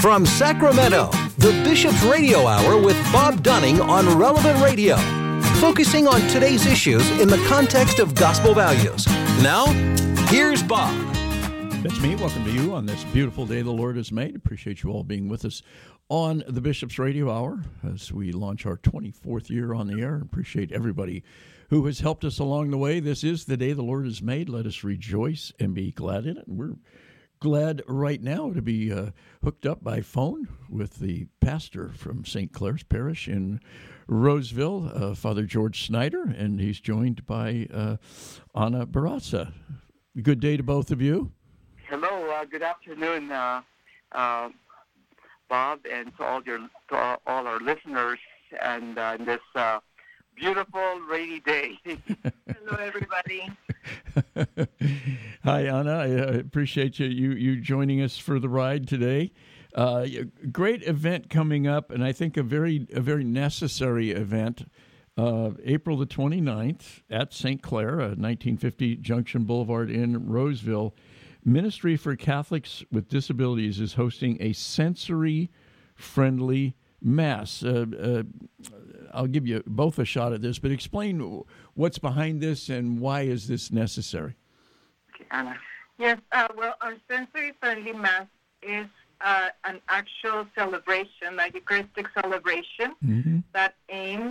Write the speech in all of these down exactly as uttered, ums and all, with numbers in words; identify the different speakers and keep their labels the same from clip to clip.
Speaker 1: From Sacramento, the Bishop's Radio Hour with Bob Dunning on Relevant Radio, focusing on today's issues in the context of gospel values. Now, here's Bob.
Speaker 2: That's me. Welcome to you on this beautiful day the Lord has made. Appreciate you all being with us on the Bishop's Radio Hour as we launch our twenty-fourth year on the air. Appreciate everybody who has helped us along the way. This is the day the Lord has made. Let us rejoice and be glad in it. And we're glad right now to be uh, hooked up by phone with the pastor from Saint Clair's Parish in Roseville, uh, Father George Snyder, and he's joined by uh, Anna Barraza. Good day to both of you.
Speaker 3: Hello, uh, good afternoon, uh, uh, Bob, and to all your to all, all our listeners, and uh, this uh, beautiful rainy day. Hello, everybody.
Speaker 2: Hi, Anna. I uh, appreciate you, you you joining us for the ride today. Uh, great event coming up, and I think a very a very necessary event. Uh, April the twenty-ninth at Saint Clair, uh, nineteen fifty Junction Boulevard in Roseville. Ministry for Catholics with Disabilities is hosting a sensory-friendly Mass. Uh, uh, I'll give you both a shot at this, but explain what's behind this and why is this necessary?
Speaker 3: Okay, Anna.
Speaker 4: Yes, uh, well, our sensory-friendly Mass is uh, an actual celebration, like a Eucharistic celebration, mm-hmm. that aims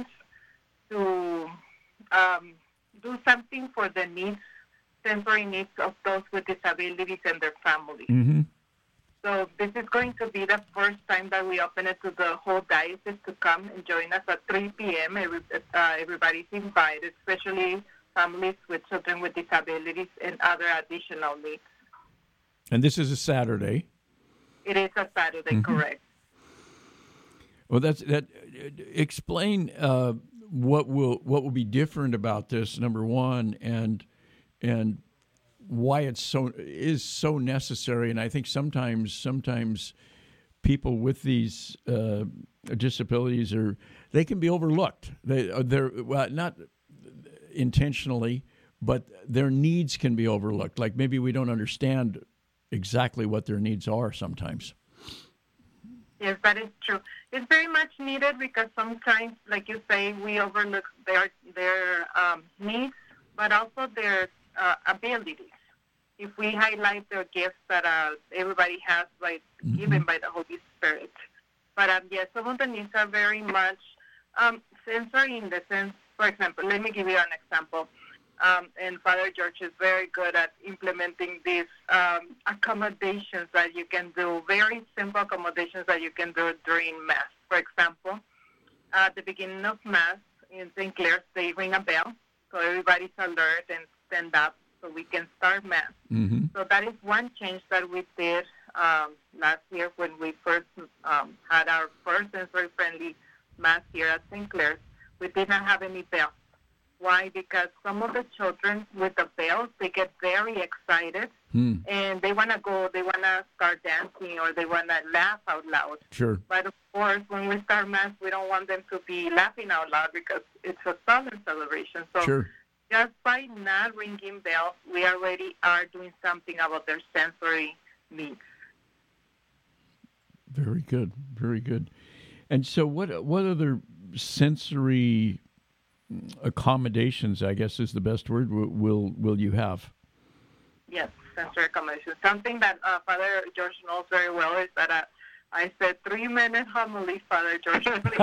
Speaker 4: to um, do something for the needs sensory needs of those with disabilities and their families. Mm-hmm. So this is going to be the first time that we open it to the whole diocese to come and join us at three p.m. Every, uh, everybody's invited, especially families with children with disabilities and other additional needs.
Speaker 2: And this is a Saturday?
Speaker 4: It is a Saturday, mm-hmm. correct.
Speaker 2: Well, that's that. Explain uh, what will what will be different about this, number one, and and why it's so is so necessary. And I think sometimes sometimes people with these uh, disabilities are they can be overlooked. They they're well, not intentionally, but their needs can be overlooked. Like maybe we don't understand exactly what their needs are sometimes.
Speaker 4: Yes, that is true. It's very much needed because sometimes, like you say, we overlook their their um, needs, but also their uh, abilities. If we highlight their gifts that uh, everybody has, by mm-hmm. given by the Holy Spirit. But um, yes, some of the needs are very much um, sensory in the sense. For example, let me give you an example. Um, and Father George is very good at implementing these um, accommodations that you can do, very simple accommodations that you can do during Mass. For example, at the beginning of Mass in Saint Clair's, they ring a bell, so everybody's alert and stand up so we can start Mass. Mm-hmm. So that is one change that we did um, last year when we first um, had our first sensory-friendly Mass here at Saint Clair's. We did not have any bells. Why? Because some of the children with the bells, they get very excited, hmm. and they want to go, they want to start dancing, or they want to laugh out loud.
Speaker 2: Sure.
Speaker 4: But, of course, when we start Mass, we don't want them to be laughing out loud because it's a solemn celebration. So
Speaker 2: sure.
Speaker 4: Just by not ringing bells, we already are doing something about their sensory needs.
Speaker 2: Very good. Very good. And so what, what other sensory accommodations, I guess is the best word, will will, will you have?
Speaker 4: Yes, sensory accommodations. Something that uh, Father George knows very well is that uh, I said three-minute homily, Father George.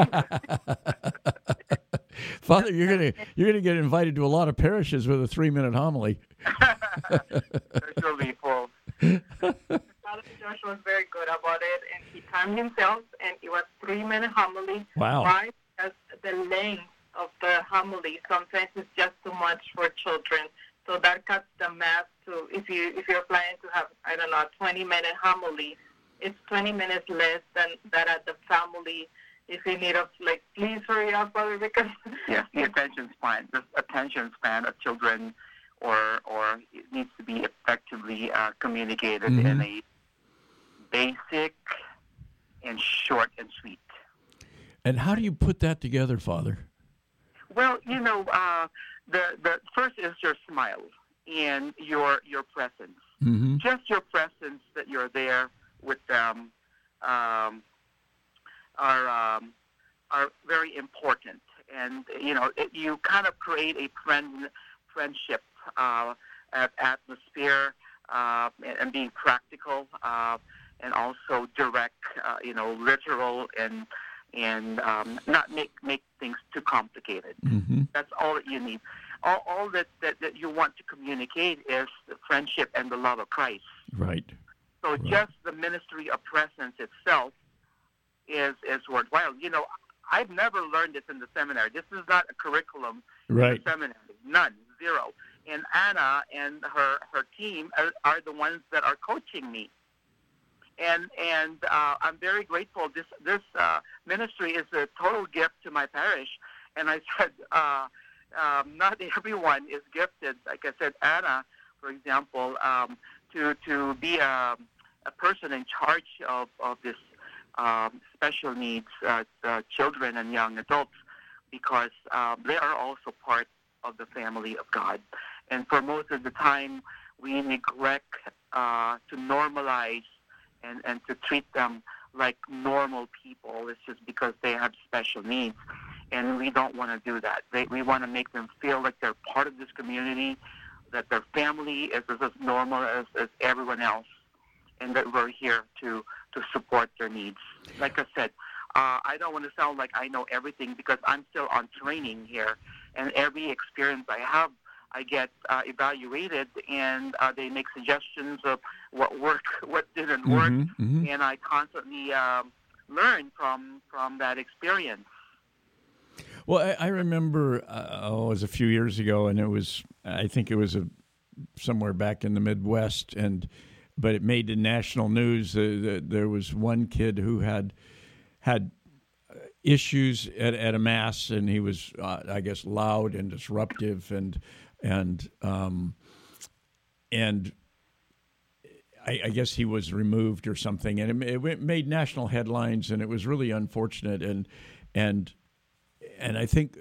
Speaker 2: Father, you're gonna you're gonna get invited to a lot of parishes with a three-minute homily.
Speaker 4: There'll be full. Father George was very good about it, and he timed himself, and it was three-minute homily.
Speaker 2: Wow.
Speaker 4: Why? Because the length of the homily sometimes is just too much for children, so that cuts the Mass to, if you if you're planning to have, I don't know, a twenty minute homily, it's twenty minutes less than that at the family. If you need a, like, please hurry up, Father, because
Speaker 3: yes, the attention span, the attention span of children, or or it needs to be effectively uh, communicated mm-hmm. in a basic and short and sweet.
Speaker 2: And how do you put that together, Father?
Speaker 3: Well, you know, uh, the the first is your smile and your your presence. Mm-hmm. Just your presence, that you're there with them, um, are um, are very important, and you know it, you kind of create a friend friendship uh, atmosphere uh, and, and being practical uh, and also direct, uh, you know, literal and and um, not make make things too complicated.
Speaker 2: Mm-hmm.
Speaker 3: That's all that you need. All, all that, that, that you want to communicate is the friendship and the love of Christ.
Speaker 2: Right.
Speaker 3: So
Speaker 2: right.
Speaker 3: just the ministry of presence itself is is worthwhile. You know, I've never learned this in the seminary. This is not a curriculum
Speaker 2: right.
Speaker 3: in the seminary. None, zero. And Anna and her her team are, are the ones that are coaching me. And and uh, I'm very grateful. This this uh, ministry is a total gift to my parish. And I said, uh, um, not everyone is gifted. Like I said, Anna, for example, um, to to be a, a person in charge of of this um, special needs uh, uh, children and young adults, because um, they are also part of the family of God. And for most of the time, we neglect uh, to normalize and, and to treat them like normal people. It's just because they have special needs. And we don't want to do that. They, we want to make them feel like they're part of this community, that their family is, is as normal as, as everyone else, and that we're here to, to support their needs. Like I said, uh, I don't want to sound like I know everything, because I'm still on training here. And every experience I have, I get uh, evaluated, and uh, they make suggestions of what worked, what didn't work,
Speaker 2: mm-hmm, mm-hmm.
Speaker 3: and I constantly um, learn from from that experience.
Speaker 2: Well, I, I remember, uh, oh, it was a few years ago, and it was, I think it was a, somewhere back in the Midwest, and but it made the national news. Uh, the, there was one kid who had had issues at, at a mass, and he was, uh, I guess, loud and disruptive, and and um, and I, I guess he was removed or something, and it, it made national headlines, and it was really unfortunate, and and. And I think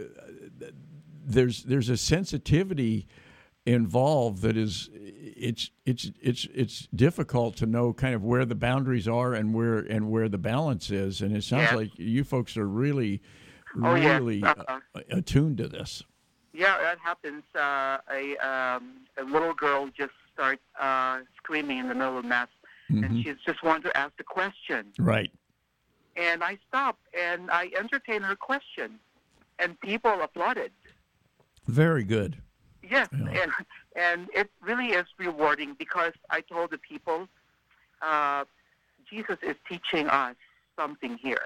Speaker 2: there's there's a sensitivity involved that is it's it's it's it's difficult to know kind of where the boundaries are and where and where the balance is. And it sounds
Speaker 3: yeah.
Speaker 2: like you folks are really
Speaker 3: oh,
Speaker 2: really
Speaker 3: yes. uh,
Speaker 2: attuned to this.
Speaker 3: Yeah, that happens. Uh, a um, a little girl just starts uh, screaming in the middle of mass, mm-hmm. and she's just wanted to ask a question.
Speaker 2: Right.
Speaker 3: And I stopped and I entertained her question. And people applauded.
Speaker 2: Very good.
Speaker 3: Yes,
Speaker 2: yeah.
Speaker 3: and and it really is rewarding, because I told the people, uh, Jesus is teaching us something here.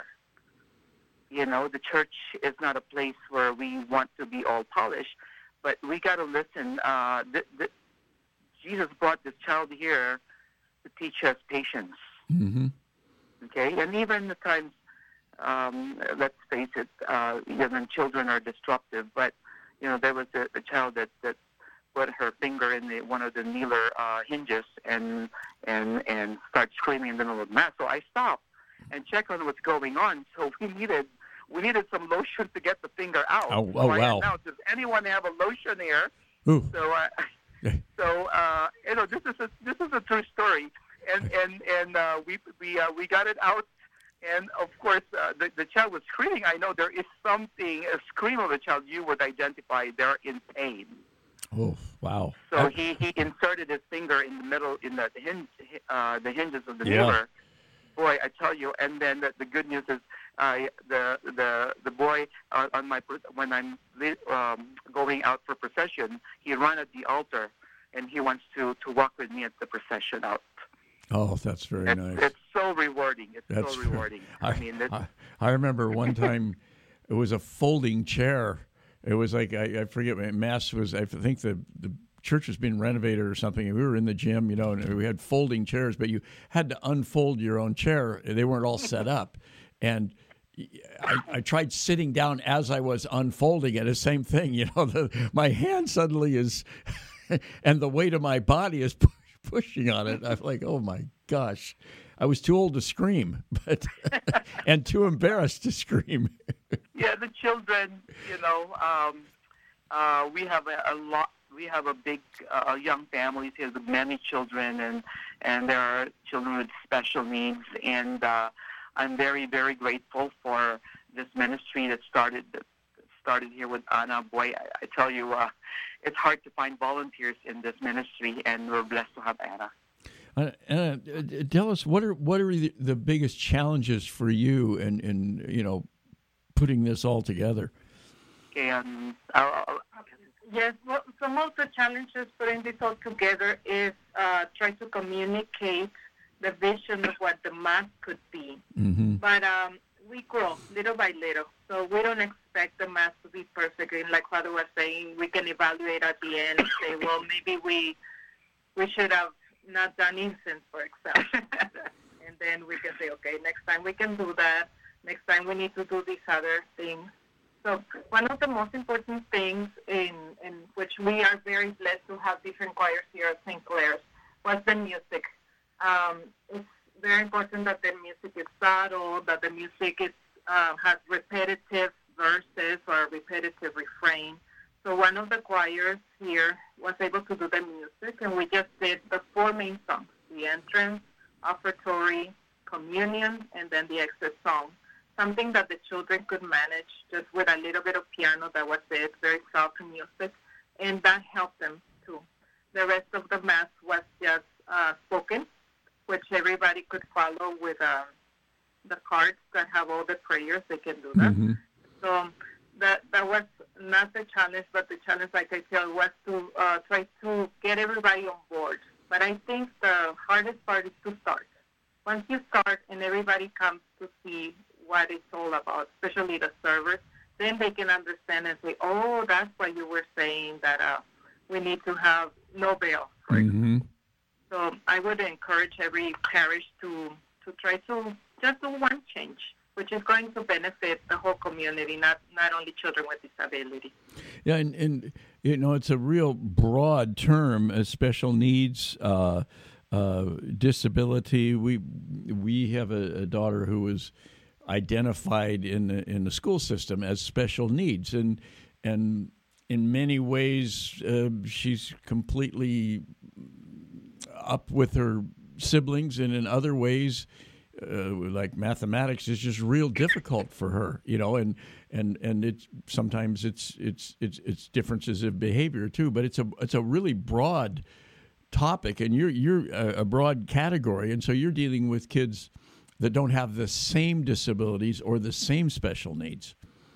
Speaker 3: You know, the church is not a place where we want to be all polished, but we got to listen. Uh, th- th- Jesus brought this child here to teach us patience.
Speaker 2: Mm-hmm.
Speaker 3: Okay, and even the times. Um, let's face it, uh, even children are disruptive. But you know, there was a, a child that, that put her finger in the, one of the kneeler uh, hinges and and and started screaming in the middle of mass. So I stopped and checked on what's going on. So we needed we needed some lotion to get the finger out.
Speaker 2: Oh,
Speaker 3: so
Speaker 2: oh
Speaker 3: I
Speaker 2: wow!
Speaker 3: announced, does anyone have a lotion here?
Speaker 2: Ooh.
Speaker 3: So uh, so uh, you know, this is a, this is a true story, and and and uh, we we uh, we got it out. And, of course, uh, the, the child was screaming. I know there is something, a scream of a child, you would identify they're in pain.
Speaker 2: Oh, wow.
Speaker 3: So
Speaker 2: I,
Speaker 3: he, he inserted his finger in the middle, in the hinge, uh, the hinges of the
Speaker 2: yeah.
Speaker 3: kneeler. Boy, I tell you. And then the, the good news is uh, the the the boy, uh, on my when I'm um, going out for procession, he ran at the altar, and he wants to, to walk with me at the procession out.
Speaker 2: Oh, that's very
Speaker 3: it's,
Speaker 2: nice.
Speaker 3: It's so rewarding. It's
Speaker 2: that's
Speaker 3: so rewarding.
Speaker 2: I,
Speaker 3: I mean,
Speaker 2: I, I remember one time it was a folding chair. It was like, I, I forget, Mass was, I think the, the church was being renovated or something, and we were in the gym, you know, and we had folding chairs, but you had to unfold your own chair. They weren't all set up. And I, I tried sitting down as I was unfolding it, the same thing, you know, the, my hand suddenly is, and the weight of my body is pushing on it. I'm like, oh my gosh, I was too old to scream, but and too embarrassed to scream.
Speaker 3: Yeah, the children, you know, um, uh, we have a, a lot. We have a big uh, young families here with many children, and and there are children with special needs, and uh, I'm very, very grateful for this ministry that started that started here with Anna. Boy, I, I tell you, uh, it's hard to find volunteers in this ministry, and we're blessed to have Anna.
Speaker 2: Uh, uh, tell us, what are what are the, the biggest challenges for you in, in you know putting this all together?
Speaker 3: Okay, um, I'll, I'll,
Speaker 4: Yes, well, some of the challenges putting this all together is uh, trying to communicate the vision of what the Mass could be.
Speaker 2: Mm-hmm.
Speaker 4: But um, we grow little by little, so we don't expect the Mass to be perfect. And like Father was saying, we can evaluate at the end and say, well, maybe we we should have not done incense, for example. And then we can say, okay, next time we can do that. Next time we need to do these other things. So one of the most important things in, in which we are very blessed to have different choirs here at Saint Clair's was the music. Um, it's very important that the music is subtle, that the music is, uh, has repetitive verses or repetitive refrain. So one of the choirs here was able to do the music, and we just did the four main songs: the entrance, offertory, communion, and then the exit song. Something that the children could manage just with a little bit of piano. That was it, very soft music, and that helped them too. The rest of the Mass was just uh, spoken, which everybody could follow with uh, the cards that have all the prayers. They can do that.
Speaker 2: Mm-hmm.
Speaker 4: So that that was not the challenge, but the challenge, like I said, was to uh, try to get everybody on board. But I think the hardest part is to start. Once you start and everybody comes to see what it's all about, especially the servers, then they can understand and say, oh, that's why you were saying that uh, we need to have no veil, for
Speaker 2: Mm-hmm.
Speaker 4: example. So I would encourage every parish to, to try to just do one change, which is going to benefit the whole community, not, not only children with disability.
Speaker 2: Yeah, and, and you know, it's a real broad term, uh, special needs, uh, uh, disability. We we have a, a daughter who was identified in the, in the school system as special needs, and and in many ways uh, she's completely up with her siblings, and in other ways, uh, like mathematics is just real difficult for her, you know, and and and it's sometimes it's it's it's it's differences of behavior too, but it's a it's a really broad topic, and you're you're a, a broad category, and so you're dealing with kids that don't have the same disabilities or the same special needs.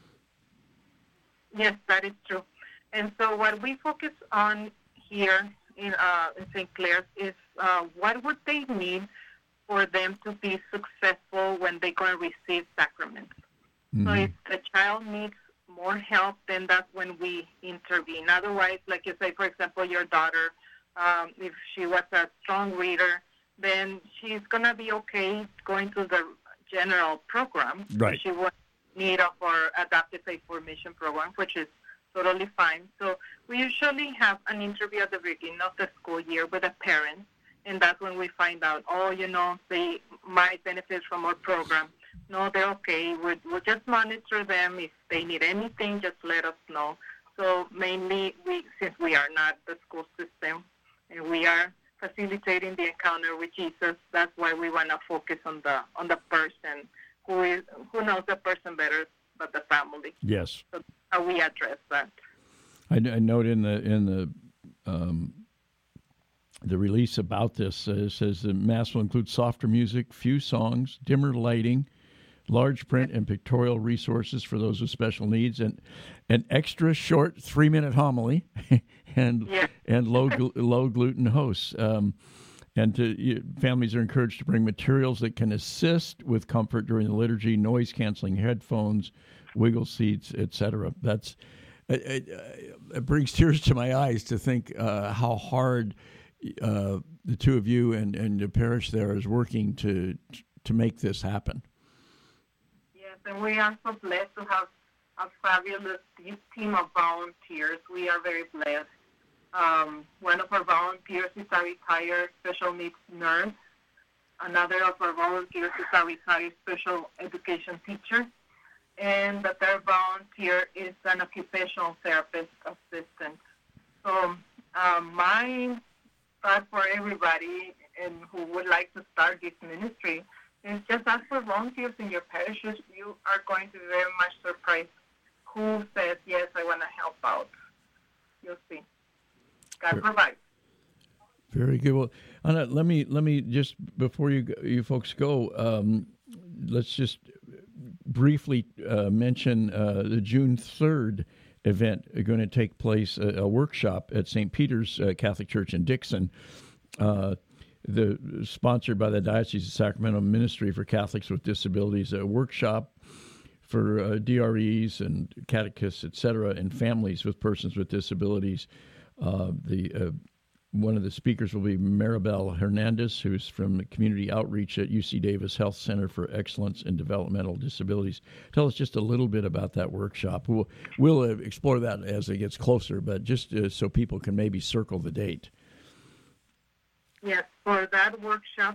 Speaker 4: Yes, that is true. And so what we focus on here in, uh, in Saint Clair's is uh, what would they need for them to be successful when they go and receive sacraments. Mm-hmm. So if the child needs more help, then that's when we intervene. Otherwise, like you say, for example, your daughter, um, if she was a strong reader, then she's going to be okay going to the general program.
Speaker 2: Right.
Speaker 4: She won't need of our adaptive faith formation program, which is totally fine. So we usually have an interview at the beginning of the school year with a parent, and that's when we find out, oh, you know, they might benefit from our program. No, they're okay. We'll, we'll just monitor them. If they need anything, just let us know. So mainly, we since we are not the school system, and we are facilitating the encounter with Jesus, that's why we want to focus on the on the person who is who knows the person better but the family.
Speaker 2: Yes.
Speaker 4: So how we address that.
Speaker 2: I, I note in the in the um, the release about this uh, says the Mass will include softer music, few songs, dimmer lighting, large print and pictorial resources for those with special needs, and an extra short three-minute homily, and
Speaker 4: yeah.
Speaker 2: and low low gluten hosts. Um, and to, you, families are encouraged to bring materials that can assist with comfort during the liturgy, noise-canceling headphones, wiggle seats, et cetera. That's it, it, it brings tears to my eyes to think uh, how hard uh, the two of you and, and the parish there is working to to make this happen.
Speaker 4: Yes, and we are so blessed to have a fabulous team of volunteers. We are very blessed. Um, one of our volunteers is a retired special needs nurse. Another of our volunteers is a retired special education teacher. And the third volunteer is an occupational therapist assistant. So um, my thought for everybody and who would like to start this ministry And just ask for volunteers in your parishes. You are going to be very much surprised who says, yes, I want to help out. You'll see. God
Speaker 2: Sure.
Speaker 4: provides.
Speaker 2: Very good. Well, Anna, let me let me just before you go- you folks go, um, let's just briefly uh, mention uh, the June third event going to take place, a, a workshop at Saint Peter's uh, Catholic Church in Dixon. Uh, the sponsored by the Diocese of Sacramento Ministry for Catholics with Disabilities, a workshop for uh, D R Es and catechists, et cetera, and families with persons with disabilities. Uh, the uh, one of the speakers will be Maribel Hernandez, who's from the Community Outreach at U C Davis Health Center for Excellence in Developmental Disabilities. Tell us just a little bit about that workshop. We'll, we'll uh, explore that as it gets closer, but just uh, so people can maybe circle the date.
Speaker 4: Yes, for that workshop,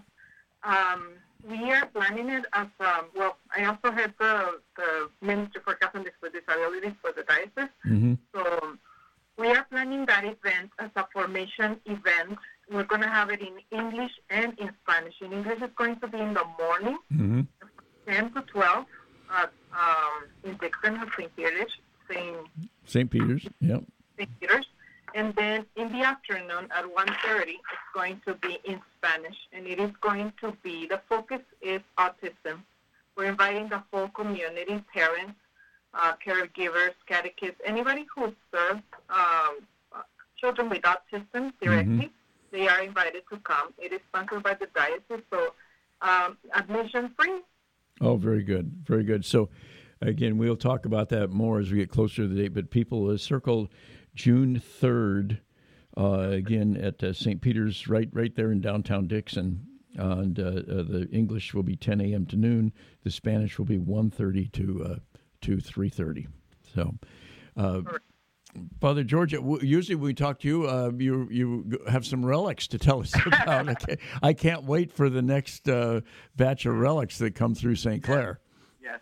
Speaker 4: um, we are planning it as, um, well, I also had the, the Ministry for Catholics with Disabilities for the diocese.
Speaker 2: Mm-hmm.
Speaker 4: So um, we are planning that event as a formation event. We're going to have it in English and in Spanish. In English, it's going to be in the morning,
Speaker 2: Mm-hmm.
Speaker 4: ten to twelve, at, um, in Dixon at Saint Peter's, Saint
Speaker 2: Saint Peter's, yep.
Speaker 4: Saint Peter's. And then in the afternoon at one thirty, it's going to be in Spanish. And it is going to be, the focus is autism. We're inviting the whole community, parents, uh, caregivers, catechists, anybody who serves um, uh, children with autism directly.
Speaker 2: Mm-hmm.
Speaker 4: They are invited to come. It is sponsored by the diocese, so um, admission free.
Speaker 2: Oh, very good. Very good. So, again, we'll talk about that more as we get closer to the date, but people uh, circle June third, uh, again, at uh, Saint Peter's, right right there in downtown Dixon. Uh, and uh, uh, the English will be ten a.m. to noon. The Spanish will be one thirty to uh, to three thirty. So, uh, Father George, w- usually when we talk to you, uh, you you have some relics to tell us about. I can't, I can't wait for the next uh, batch of relics that come through Saint Clair.
Speaker 3: Yes.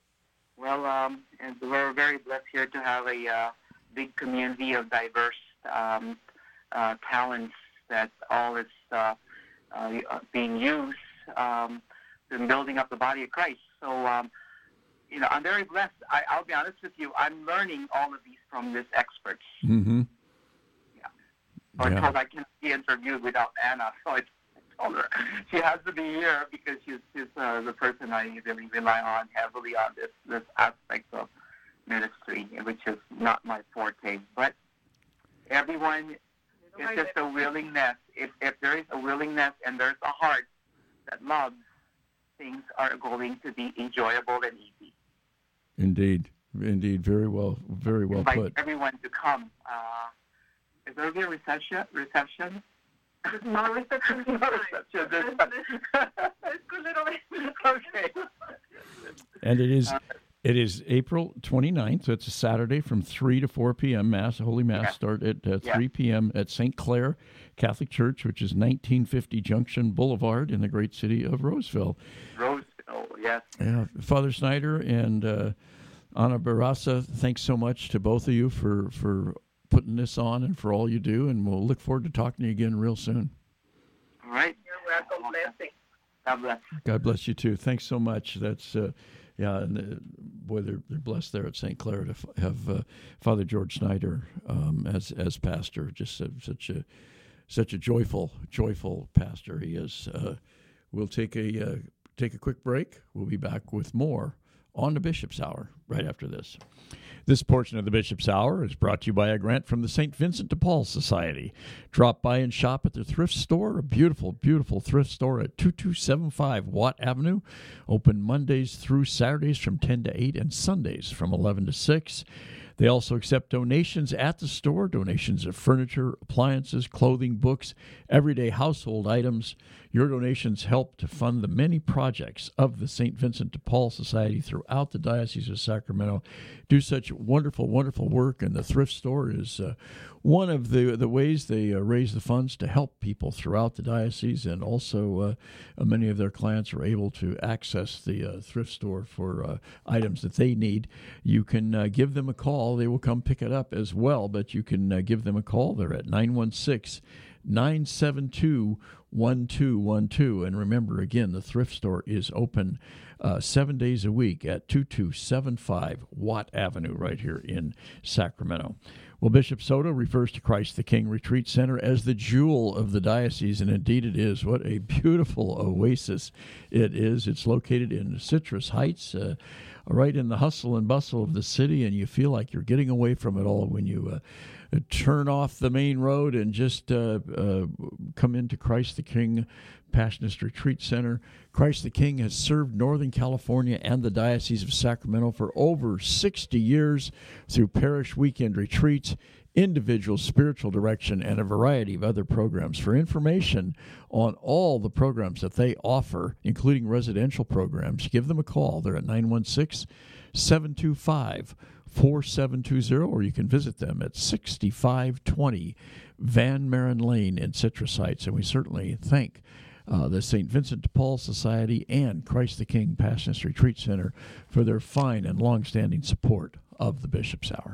Speaker 3: Well, um, and we're very blessed here to have a uh, big community of diverse um, uh, talents that all is uh, uh, being used um, in building up the body of Christ. So, um, you know, I'm very blessed. I, I'll be honest with you. I'm learning all of these from these experts.
Speaker 2: Mm-hmm.
Speaker 3: Yeah. So
Speaker 2: Yeah.
Speaker 3: I told I can't be interviewed without Anna. So I told her she has to be here because she's, she's uh, the person I really rely on heavily on this, this aspect of ministry, which is not my forte. But everyone, it's just a willingness. If, if there is a willingness and there's a heart that loves, things are going to be enjoyable and easy.
Speaker 2: Indeed, indeed, very well, very well
Speaker 3: Invite
Speaker 2: put.
Speaker 3: everyone to come. Uh, is there a reception? Reception?
Speaker 4: No reception.
Speaker 3: No reception.
Speaker 4: It's a little bit.
Speaker 3: Okay.
Speaker 2: And it is
Speaker 3: Uh,
Speaker 2: it is April twenty-ninth, so it's a Saturday from three to four p.m. Mass, Holy Mass
Speaker 3: Yeah.
Speaker 2: start at uh,
Speaker 3: Yeah.
Speaker 2: three p.m. at Saint Clair Catholic Church, which is nineteen fifty Junction Boulevard in the great city of Roseville.
Speaker 3: Roseville, yes.
Speaker 2: Yeah, Father Snyder and uh, Ana Barraza, thanks so much to both of you for, for putting this on and for all you do, and we'll look forward to talking to you again real soon.
Speaker 3: All right.
Speaker 4: You're welcome. Blessing.
Speaker 3: God bless.
Speaker 2: God bless you too. Thanks so much. That's uh, yeah, and uh, boy, they're they're blessed there at Saint Clair to f- have uh, Father George Snyder um, as as pastor. Just uh, such a such a joyful joyful pastor he is. Uh, we'll take a uh, take a quick break. We'll be back with more on the Bishop's Hour right after this. This portion of the Bishop's Hour is brought to you by a grant from the Saint Vincent de Paul Society. Drop by and shop at their thrift store, a beautiful, beautiful thrift store at two two seven five Watt Avenue. Open Mondays through Saturdays from ten to eight and Sundays from eleven to six. They also accept donations at the store, donations of furniture, appliances, clothing, books, everyday household items. Your donations help to fund the many projects of the Saint Vincent de Paul Society throughout the Diocese of Sacramento. Do such wonderful, wonderful work, and the thrift store is uh, one of the, the ways they uh, raise the funds to help people throughout the diocese, and also uh, many of their clients are able to access the uh, thrift store for uh, items that they need. You can uh, give them a call. They will come pick it up as well, but you can uh, give them a call. They're at nine one six, nine seven two, one two one two. And remember, again, the thrift store is open uh, seven days a week at two two seven five Watt Avenue right here in Sacramento. Well, Bishop Soto refers to Christ the King Retreat Center as the jewel of the diocese, and indeed it is. What a beautiful oasis it is. It's located in Citrus Heights, uh, right in the hustle and bustle of the city, and you feel like you're getting away from it all when you uh, turn off the main road and just uh, uh, come into Christ the King Passionist Retreat Center. Christ the King has served Northern California and the Diocese of Sacramento for over sixty years through parish weekend retreats, individual spiritual direction, and a variety of other programs. For information on all the programs that they offer, including residential programs, give them a call. They're at nine one six, seven two five, four seven two zero, or you can visit them at sixty-five twenty Van Maren Lane in Citrus Heights. And we certainly thank Uh, the Saint Vincent de Paul Society and Christ the King Passionist Retreat Center for their fine and long-standing support of the Bishop's Hour.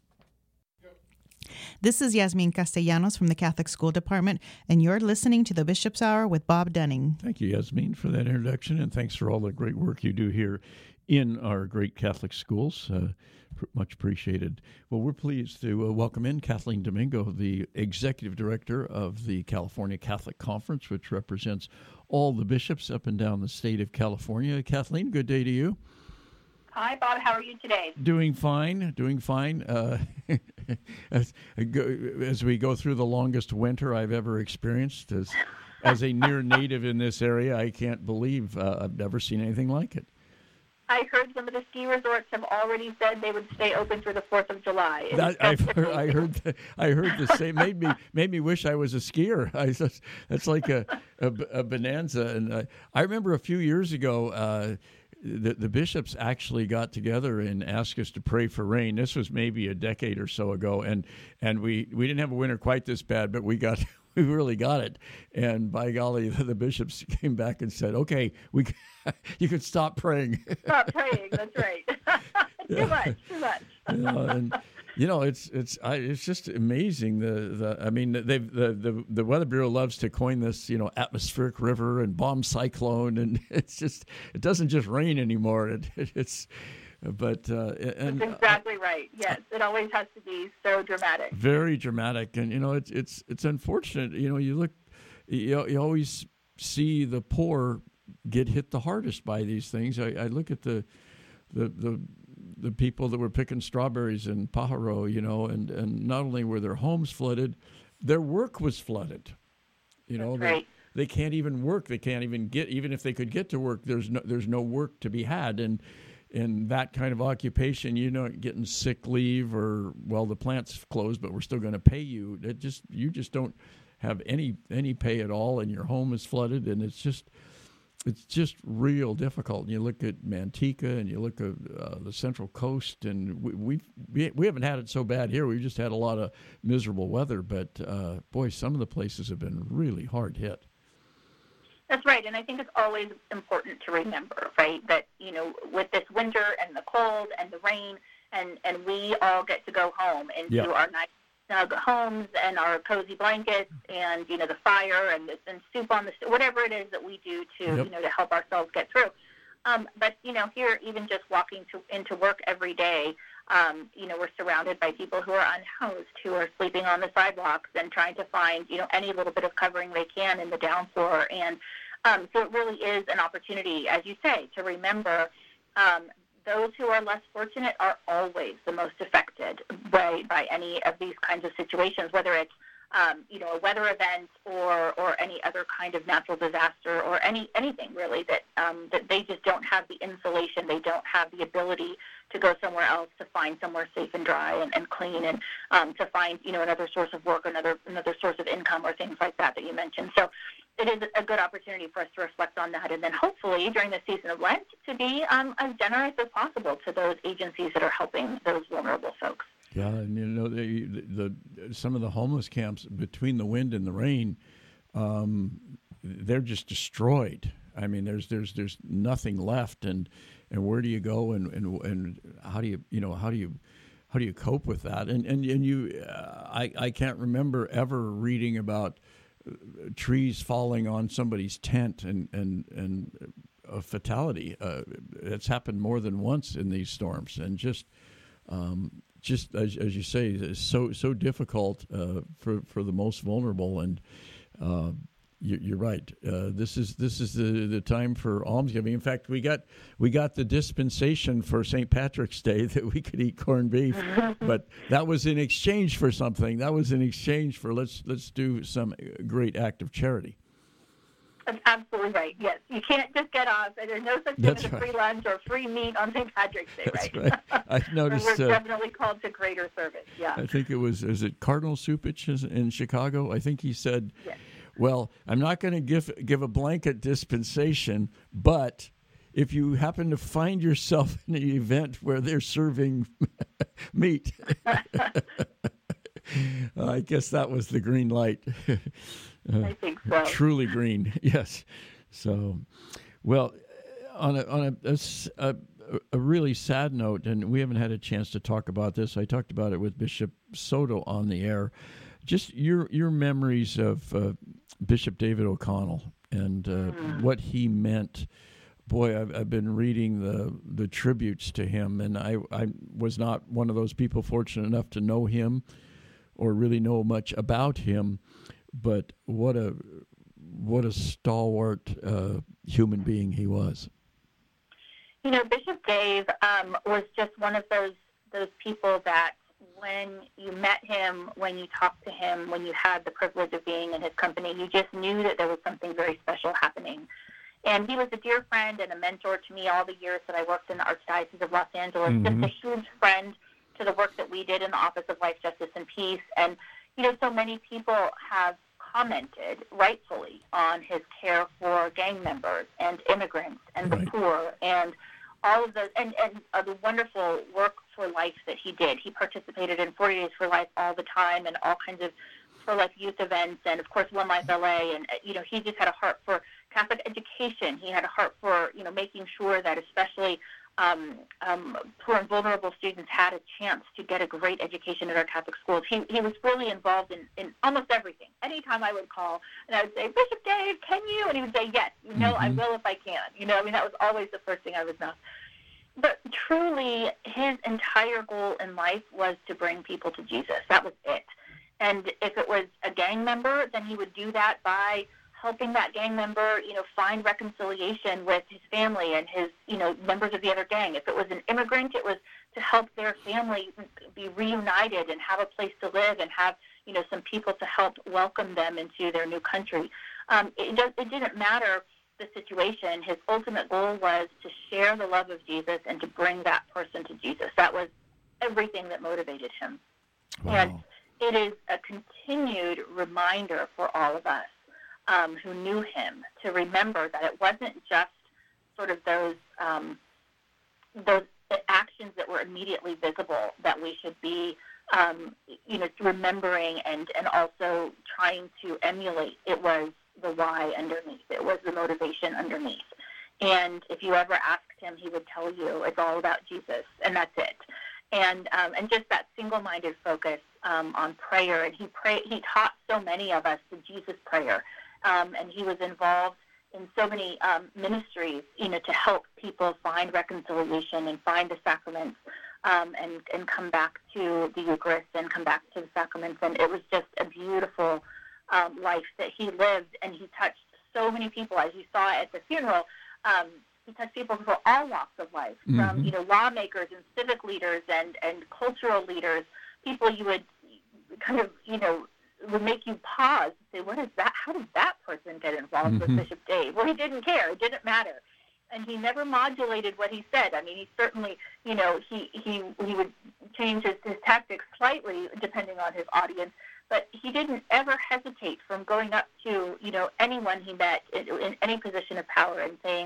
Speaker 5: This is Yasmin Castellanos from the Catholic School Department, and you're listening to the Bishop's Hour with Bob Dunning.
Speaker 2: Thank you, Yasmin, for that introduction, and thanks for all the great work you do here in our great Catholic schools. Uh, much appreciated. Well, we're pleased to uh, welcome in Kathleen Domingo, the Executive Director of the California Catholic Conference, which represents all the bishops up and down the state of California. Kathleen, good day to you.
Speaker 6: Hi, Bob. How are you today?
Speaker 2: Doing fine, doing fine. Uh, as, as we go through the longest winter I've ever experienced, as, as a near native in this area, I can't believe uh, I've never seen anything like it.
Speaker 6: I heard some of the ski resorts have already said they would stay open through the fourth of July.
Speaker 2: That, I've heard, I heard. The, I heard the same. Made me made me wish I was a skier. I just, that's like a, a, a bonanza. And uh, I remember a few years ago, uh, the the bishops actually got together and asked us to pray for rain. This was maybe a decade or so ago, and and we, we didn't have a winter quite this bad, but we got. We really got it, and by golly, the bishops came back and said, "Okay, we, you can stop praying."
Speaker 6: Stop praying. That's right. too
Speaker 2: Yeah.
Speaker 6: much. Too much.
Speaker 2: You know, and you know, it's it's I, it's just amazing. The, the I mean, they the, the the Weather Bureau loves to coin this, you know, atmospheric river and bomb cyclone, and it's just it doesn't just rain anymore. It, it it's But uh, and
Speaker 6: That's exactly right. Yes, it always has to be so dramatic.
Speaker 2: Very dramatic, and you know it's it's it's unfortunate. You know, you look, you, you always see the poor get hit the hardest by these things. I, I look at the, the the the people that were picking strawberries in Pajaro, you know, and, and not only were their homes flooded, their work was flooded. You know,
Speaker 6: That's
Speaker 2: they,
Speaker 6: right.
Speaker 2: they can't even work. They can't even get, even if they could get to work, there's no there's no work to be had, and. In that kind of occupation, you know, getting sick leave or, well, the plant's closed, but we're still going to pay you. It just you just don't have any any pay at all, and your home is flooded, and it's just it's just real difficult. And you look at Manteca, and you look at uh, the Central Coast, and we, we we we haven't had it so bad here. We've just had a lot of miserable weather, but uh, boy, some of the places have been really hard hit.
Speaker 6: That's right, and I think it's always important to remember, right, that, you know, with this winter and the cold and the rain, and, and we all get to go home into
Speaker 2: Yeah.
Speaker 6: our nice snug homes and our cozy blankets and, you know, the fire and, the, and soup on the, whatever it is that we do to,
Speaker 2: Yep.
Speaker 6: you know, to help ourselves get through. Um, but, you know, here, even just walking to, into work every day, um, you know, we're surrounded by people who are unhoused, who are sleeping on the sidewalks and trying to find, you know, any little bit of covering they can in the downpour. And um, so it really is an opportunity, as you say, to remember um, those who are less fortunate are always the most affected by, by any of these kinds of situations, whether it's Um, you know, a weather event or, or any other kind of natural disaster or any anything really that um, that they just don't have the insulation, they don't have the ability to go somewhere else to find somewhere safe and dry and, and clean and um, to find, you know, another source of work, another another source of income or things like that that you mentioned. So it is a good opportunity for us to reflect on that, and then hopefully during the season of Lent to be um, as generous as possible to those agencies that are helping those vulnerable folks.
Speaker 2: Yeah, and you know the, the, the some of the homeless camps, between the wind and the rain, um, they're just destroyed. I mean, there's there's there's nothing left, and, and where do you go, and, and and how do you you know how do you how do you cope with that? And and and you, uh, I I can't remember ever reading about uh, trees falling on somebody's tent and and and a fatality. Uh, it's happened more than once in these storms, and just um, just as as you say, it's so so difficult uh, for for the most vulnerable. And uh, you're right. Uh, this is this is the, the time for almsgiving. In fact, we got we got the dispensation for Saint Patrick's Day that we could eat corned beef, but that was in exchange for something. That was in exchange for let's let's do some great act of charity.
Speaker 6: That's absolutely right. Yes, you can't just get off. There's no such thing as a free lunch or free meat on Saint Patrick's Day,
Speaker 2: That's
Speaker 6: right?
Speaker 2: right. I noticed.
Speaker 6: We're
Speaker 2: uh,
Speaker 6: definitely called to greater service. Yeah.
Speaker 2: I think it was is it Cardinal Supich in Chicago? I think he said.
Speaker 6: Yes.
Speaker 2: Well, I'm not going to give give a blanket dispensation, but if you happen to find yourself in an event where they're serving meat, I guess that was the green light. uh,
Speaker 6: I think so.
Speaker 2: Truly green, yes. So, well, on a on a, a, a really sad note, and we haven't had a chance to talk about this. I talked about it with Bishop Soto on the air. Just your your memories of uh, Bishop David O'Connell and uh, mm. what he meant. Boy, I've, I've been reading the the tributes to him, and I, I was not one of those people fortunate enough to know him or really know much about him. But what a what a stalwart uh, human being he was.
Speaker 6: You know, Bishop Dave um, was just one of those those people that, when you met him, when you talked to him, when you had the privilege of being in his company, you just knew that there was something very special happening. And he was a dear friend and a mentor to me all the years that I worked in the Archdiocese of Los Angeles, mm-hmm. just a huge friend to the work that we did in the Office of Life, Justice, and Peace. And, you know, so many people have commented rightfully on his care for gang members and immigrants and right. the poor and all of those, and, and uh, the wonderful work for life that he did. He participated in forty Days for Life all the time and all kinds of for life youth events, and of course One Life L A. And you know, he just had a heart for Catholic education. He had a heart for you know making sure that especially um, um, poor and vulnerable students had a chance to get a great education at our Catholic schools. He he was really involved in, in almost everything. Anytime I would call and I would say, Bishop Dave, can you? And he would say, yes, you know, mm-hmm. I will if I can. You know, I mean, that was always the first thing I would know. But truly, his entire goal in life was to bring people to Jesus. That was it. And if it was a gang member, then he would do that by helping that gang member, you know, find reconciliation with his family and his, you know, members of the other gang. If it was an immigrant, it was to help their family be reunited and have a place to live and have, you know, some people to help welcome them into their new country. Um, it, just, it didn't matter the situation. His ultimate goal was to share the love of Jesus and to bring that person to Jesus. That was everything that motivated him.
Speaker 2: Wow.
Speaker 6: And it is a continued reminder for all of us um, who knew him to remember that it wasn't just sort of those um, those actions that were immediately visible that we should be um, you know, remembering and, and also trying to emulate. It was the why underneath. It was the motivation underneath. And if you ever asked him, he would tell you it's all about Jesus, and that's it. And um, and just that single-minded focus um, on prayer. And he pray, he taught so many of us the Jesus prayer. Um, and he was involved in so many um, ministries, you know, to help people find reconciliation and find the sacraments um, and, and come back to the Eucharist and come back to the sacraments. And it was just a beautiful um, life that he lived, and he touched so many people, as you saw at the funeral. Um, he touched people from all walks of life, mm-hmm. from, you know, lawmakers and civic leaders and, and cultural leaders, people you would kind of, you know, would make you pause and say, what is that? How did that person get involved mm-hmm. with Bishop Dave? Well, he didn't care. It didn't matter. And he never modulated what he said. I mean, he certainly, you know, he he, he would change his, his tactics slightly depending on his audience, but he didn't ever hesitate from going up to, you know, anyone he met in, in any position of power and saying,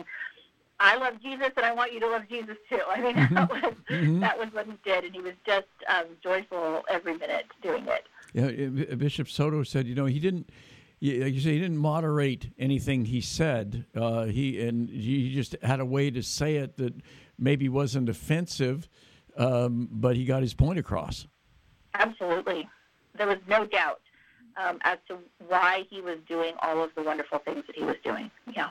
Speaker 6: I love Jesus, and I want you to love Jesus too. I mean, mm-hmm. that was mm-hmm. that was what he did, and he was just um, joyful every minute doing it.
Speaker 2: Yeah, Bishop Soto said, you know, he didn't. You say he didn't moderate anything he said. Uh, he and he just had a way to say it that maybe wasn't offensive, um, but he got his point across.
Speaker 6: Absolutely. There was no doubt um, as to why he was doing all of the wonderful things that he was doing. Yeah.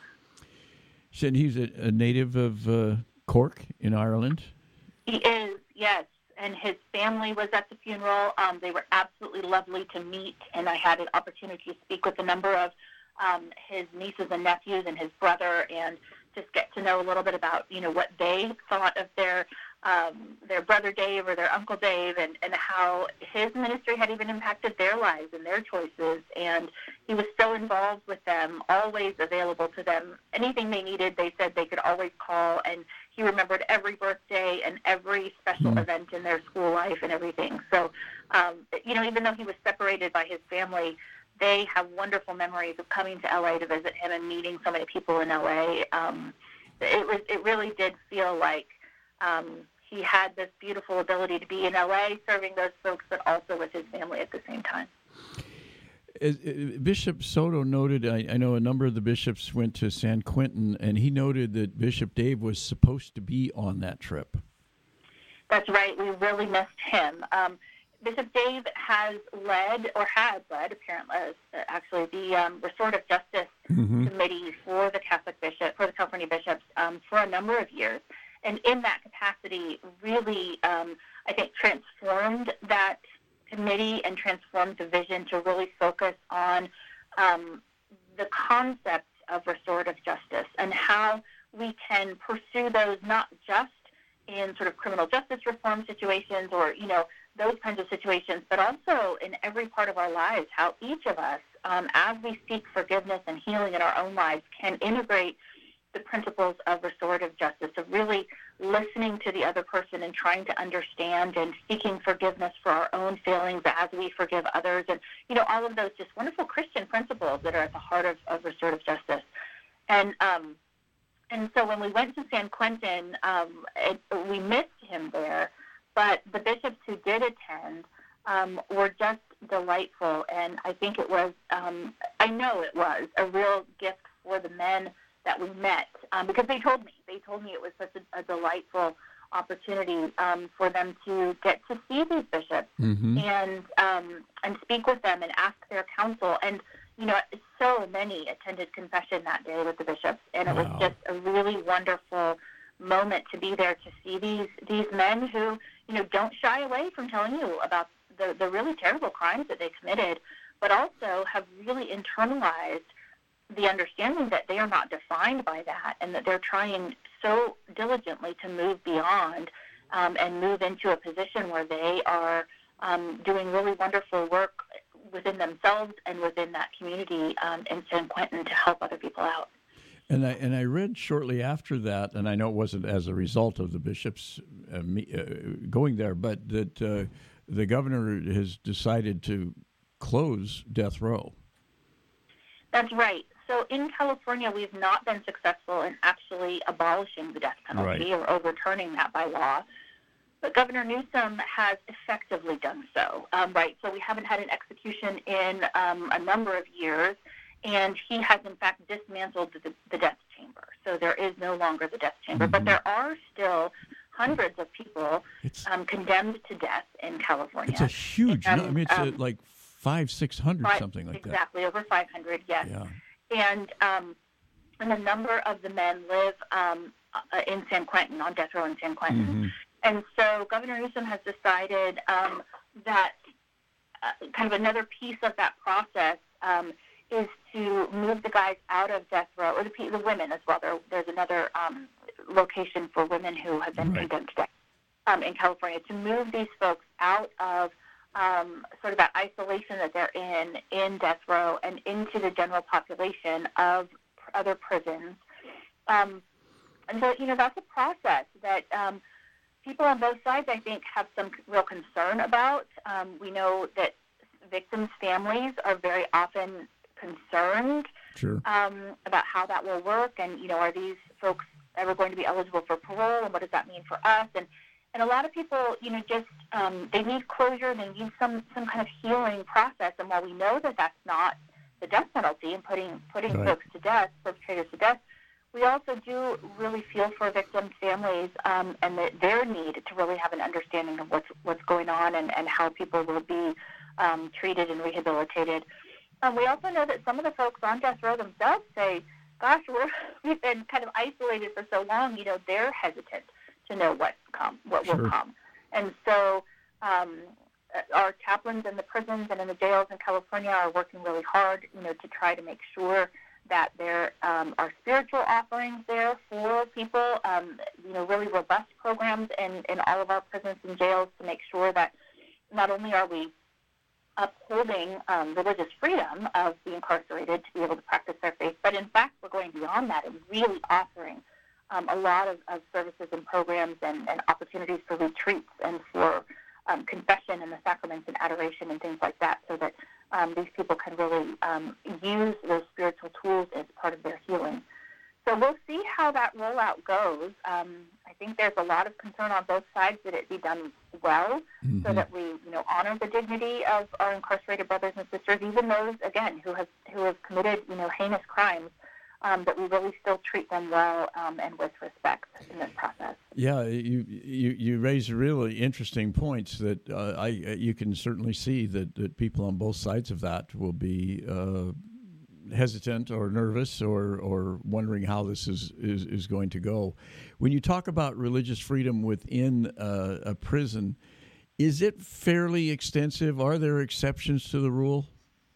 Speaker 2: And he's a, a native of uh, Cork in Ireland?
Speaker 6: He is, yes. And his family was at the funeral. Um, they were absolutely lovely to meet, and I had an opportunity to speak with a number of um, his nieces and nephews and his brother, and just get to know a little bit about, you know, what they thought of their um, their brother Dave or their uncle Dave, and, and how his ministry had even impacted their lives and their choices. And he was so involved with them, always available to them. Anything they needed, they said they could always call, and he remembered every birthday and every special mm. event in their school life and everything. So, um, you know, even though he was separated by his family, they have wonderful memories of coming to L A to visit him and meeting so many people in L A. Um, it was, it really did feel like um, he had this beautiful ability to be in L A serving those folks, but also with his family at the same time.
Speaker 2: As, uh, Bishop Soto noted, I, I know a number of the bishops went to San Quentin, and he noted that Bishop Dave was supposed to be on that trip.
Speaker 6: That's right. We really missed him. Um, Bishop Dave has led, or had led, apparently, uh, actually, the um, Restorative Justice mm-hmm. Committee for the Catholic bishop, for the California bishops, um, for a number of years, and in that capacity, really, um, I think, transformed that committee and transformed the vision to really focus on um, the concept of restorative justice and how we can pursue those not just in sort of criminal justice reform situations or, you know, those kinds of situations, but also in every part of our lives, how each of us, um, as we seek forgiveness and healing in our own lives, can integrate the principles of restorative justice, of really listening to the other person and trying to understand and seeking forgiveness for our own failings as we forgive others. And, you know, all of those just wonderful Christian principles that are at the heart of, of restorative justice. And, um, and so when we went to San Quentin, um, it, we missed him there. But the bishops who did attend um, were just delightful, and I think it was, um, I know it was, a real gift for the men that we met, um, because they told me, they told me it was such a, a delightful opportunity um, for them to get to see these bishops mm-hmm. and um, and speak with them and ask their counsel. And, you know, so many attended confession that day with the bishops, and it wow. was just a really wonderful moment to be there to see these these men who, you know, don't shy away from telling you about the, the really terrible crimes that they committed, but also have really internalized the understanding that they are not defined by that and that they're trying so diligently to move beyond um, and move into a position where they are um, doing really wonderful work within themselves and within that community um, in San Quentin to help other people out.
Speaker 2: And I and I read shortly after that, and I know it wasn't as a result of the bishops uh, me, uh, going there, but that uh, the governor has decided to close death row.
Speaker 6: That's right. So in California, we've not been successful in actually abolishing the death penalty right. or overturning that by law. But Governor Newsom has effectively done so. Um, right. So we haven't had an execution in um, a number of years. And he has, in fact, dismantled the, the death chamber. So there is no longer the death chamber. Mm-hmm. But there are still hundreds of people um, condemned to death in California.
Speaker 2: It's a huge
Speaker 6: and,
Speaker 2: number. I mean, it's
Speaker 6: um,
Speaker 2: a, like five, six hundred,
Speaker 6: five,
Speaker 2: something like
Speaker 6: exactly,
Speaker 2: that.
Speaker 6: Exactly, over five hundred, yes.
Speaker 2: Yeah.
Speaker 6: And, um, and a number of the men live um, uh, in San Quentin, on death row in San Quentin. Mm-hmm. And so Governor Newsom has decided um, that uh, kind of another piece of that process um, is to move the guys out of death row, or the, the women as well. There, there's another um, location for women who have been right. condemned to death um, in California, to move these folks out of um, sort of that isolation that they're in, in death row, and into the general population of other prisons. Um, and so, you know, that's a process that um, people on both sides, I think, have some real concern about. Um, we know that victims' families are very often concerned
Speaker 2: sure.
Speaker 6: um, about how that will work, and, you know, are these folks ever going to be eligible for parole, and what does that mean for us? And and a lot of people, you know, just um, they need closure, they need some, some kind of healing process. And while we know that that's not the death penalty and putting putting
Speaker 2: right.
Speaker 6: folks to death, perpetrators to death, we also do really feel for victims' families um, and the, their need to really have an understanding of what's what's going on and, and how people will be um, treated and rehabilitated. Um, we also know that some of the folks on death row themselves say, gosh, we're, we've been kind of isolated for so long, you know, they're hesitant to know what's come, what
Speaker 2: Sure.
Speaker 6: will come. And so um, our chaplains in the prisons and in the jails in California are working really hard, you know, to try to make sure that there um, are spiritual offerings there for people, um, you know, really robust programs in, in all of our prisons and jails to make sure that not only are we upholding um, religious freedom of the incarcerated to be able to practice their faith, but in fact we're going beyond that and really offering um, a lot of, of services and programs and, and opportunities for retreats and for um, confession and the sacraments and adoration and things like that, so that um, these people can really um, use those spiritual tools as part of their healing. So we'll see how that rollout goes. Um, I think there's a lot of concern on both sides that it be done well, mm-hmm. so that we, you know, honor the dignity of our incarcerated brothers and sisters, even those, again, who have who have committed, you know, heinous crimes, um, but we really still treat them well um, and with respect in this process.
Speaker 2: Yeah, you you, you raise really interesting points that uh, I you can certainly see that, that people on both sides of that will be Uh, hesitant or nervous or, or wondering how this is, is, is going to go. When you talk about religious freedom within uh, a prison, is it fairly extensive? Are there exceptions to the rule?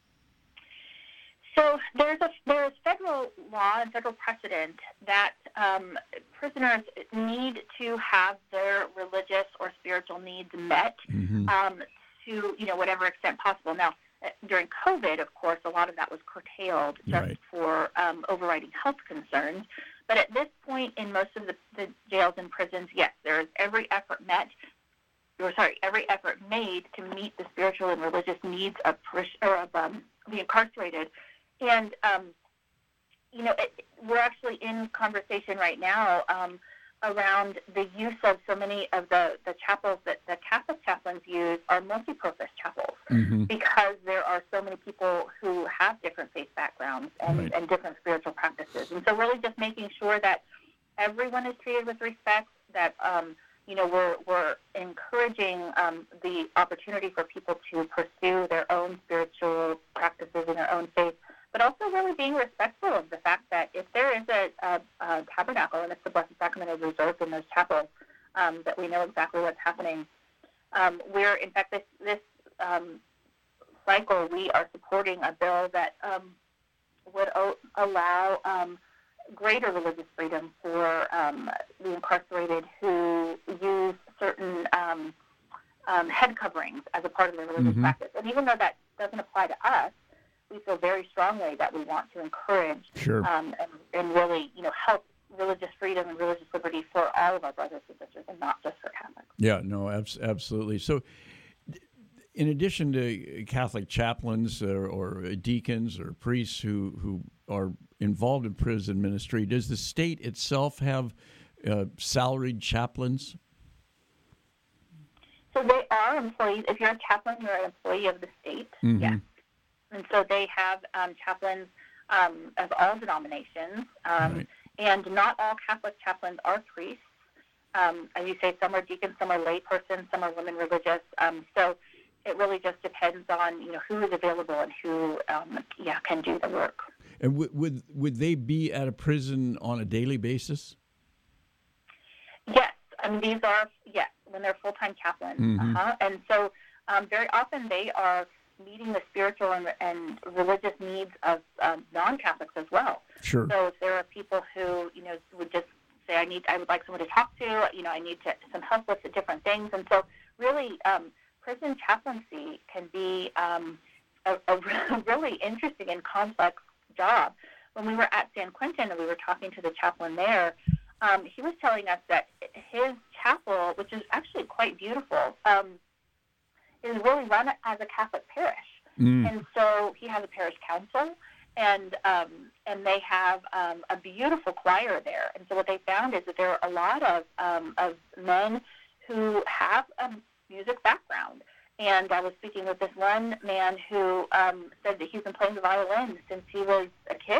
Speaker 6: So there's a there's federal law and federal precedent that um, prisoners need to have their religious or spiritual needs met mm-hmm. um, to, you know, whatever extent possible. Now, during COVID, of course, a lot of that was curtailed just
Speaker 2: right.
Speaker 6: for um, overriding health concerns. But at this point, in most of the, the jails and prisons, yes, there is every effort met, or sorry, every effort made to meet the spiritual and religious needs of, or of um, the incarcerated. And, um, you know, it, we're actually in conversation right now um, around the use of so many of the, the chapels that the Catholic chaplains use are multi-purpose chapels, mm-hmm. because there are so many people who have different faith backgrounds and,
Speaker 2: right.
Speaker 6: and different spiritual practices. And so really just making sure that everyone is treated with respect, that, um, you know, we're, we're encouraging um, the opportunity for people to pursue their own spiritual practices and their own faith, but also really being respectful of the fact that if there is a, a, a tabernacle and if the Blessed Sacrament is reserved in those chapels, um, that we know exactly what's happening. Um, we're, in fact, this, this um, cycle, we are supporting a bill that um, would o- allow um, greater religious freedom for um, the incarcerated who use certain um, um, head coverings as a part of their religious mm-hmm. practice. And even though that doesn't apply to us, we feel very strongly that we want to encourage
Speaker 2: sure.
Speaker 6: um, and, and really, you know, help religious freedom and religious liberty for all of our brothers and sisters, and not just for Catholics.
Speaker 2: Yeah, no, abs- absolutely. So, in addition to Catholic chaplains or, or deacons or priests who, who are involved in prison ministry, does the state itself have uh, salaried chaplains?
Speaker 6: So they are employees. If you're a chaplain, you're an employee of the state, mm-hmm. yes. And so they have um, chaplains um, of all denominations, um, right. and not all Catholic chaplains are priests. Um, as you say, some are deacons, some are laypersons, some are women religious. Um, so it really just depends on, you know, who is available and who, um, yeah, can do the work.
Speaker 2: And w- would would they be at a prison on a daily basis?
Speaker 6: Yes, I mean these are yes when they're full-time chaplains, mm-hmm. uh-huh. and so um, very often they are meeting the spiritual and, and religious needs of um, non-Catholics as well.
Speaker 2: Sure.
Speaker 6: So if there are people who, you know, would just say, I need, I would like someone to talk to, you know, I need to, some help with the different things. And so really, um, prison chaplaincy can be um, a, a really interesting and complex job. When we were at San Quentin and we were talking to the chaplain there, um, he was telling us that his chapel, which is actually quite beautiful, um, is really run as a Catholic parish. Mm. And so he has a parish council, and um, and they have um, a beautiful choir there. And so what they found is that there are a lot of um, of men who have a music background. And I was speaking with this one man who um, said that he's been playing the violin since he was a kid.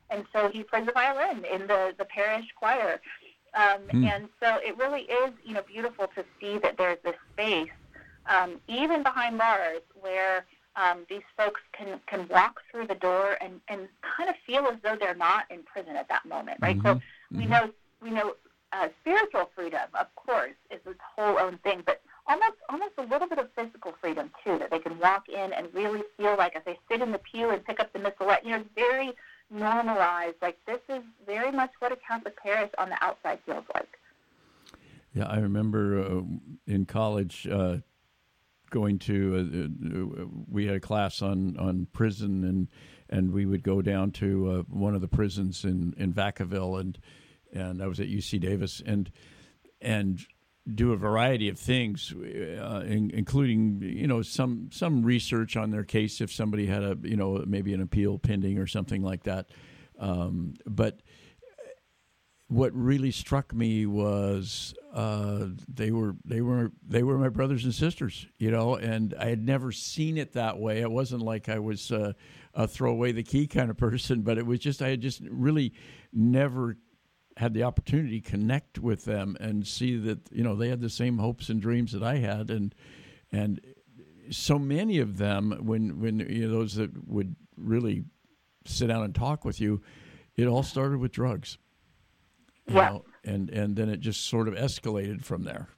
Speaker 6: and so he plays the violin in the, the parish choir. Um, mm. And so it really is, you know, beautiful to see that there's this space, um, even behind bars, where um, these folks can, can walk through the door and, and kind of feel as though they're not in prison at that moment, right? Mm-hmm. So we mm-hmm. know we know uh, spiritual freedom, of course, is its whole own thing, but almost almost a little bit of physical freedom too, that they can walk in and really feel like as they sit in the pew and pick up the missalette, you know, very normalized. Like, this is very much what a Catholic parish on the outside feels like.
Speaker 2: Yeah, I remember uh, in college uh, going to, uh, uh, we had a class on, on prison, and and we would go down to uh, one of the prisons in, in Vacaville, and and I was at U C Davis, and and do a variety of things, uh, in, including, you know, some some research on their case if somebody had a, you know, maybe an appeal pending or something like that. Um, but what really struck me was uh, they were they were they were my brothers and sisters, you know, and I had never seen it that way. It wasn't like I was uh, a throw away the key kind of person, but it was just I had just really never had the opportunity to connect with them and see that, you know, they had the same hopes and dreams that I had, and and so many of them, when when you know, those that would really sit down and talk with you, it all started with drugs. You
Speaker 6: yeah.
Speaker 2: know, and, and then it just sort of escalated from there.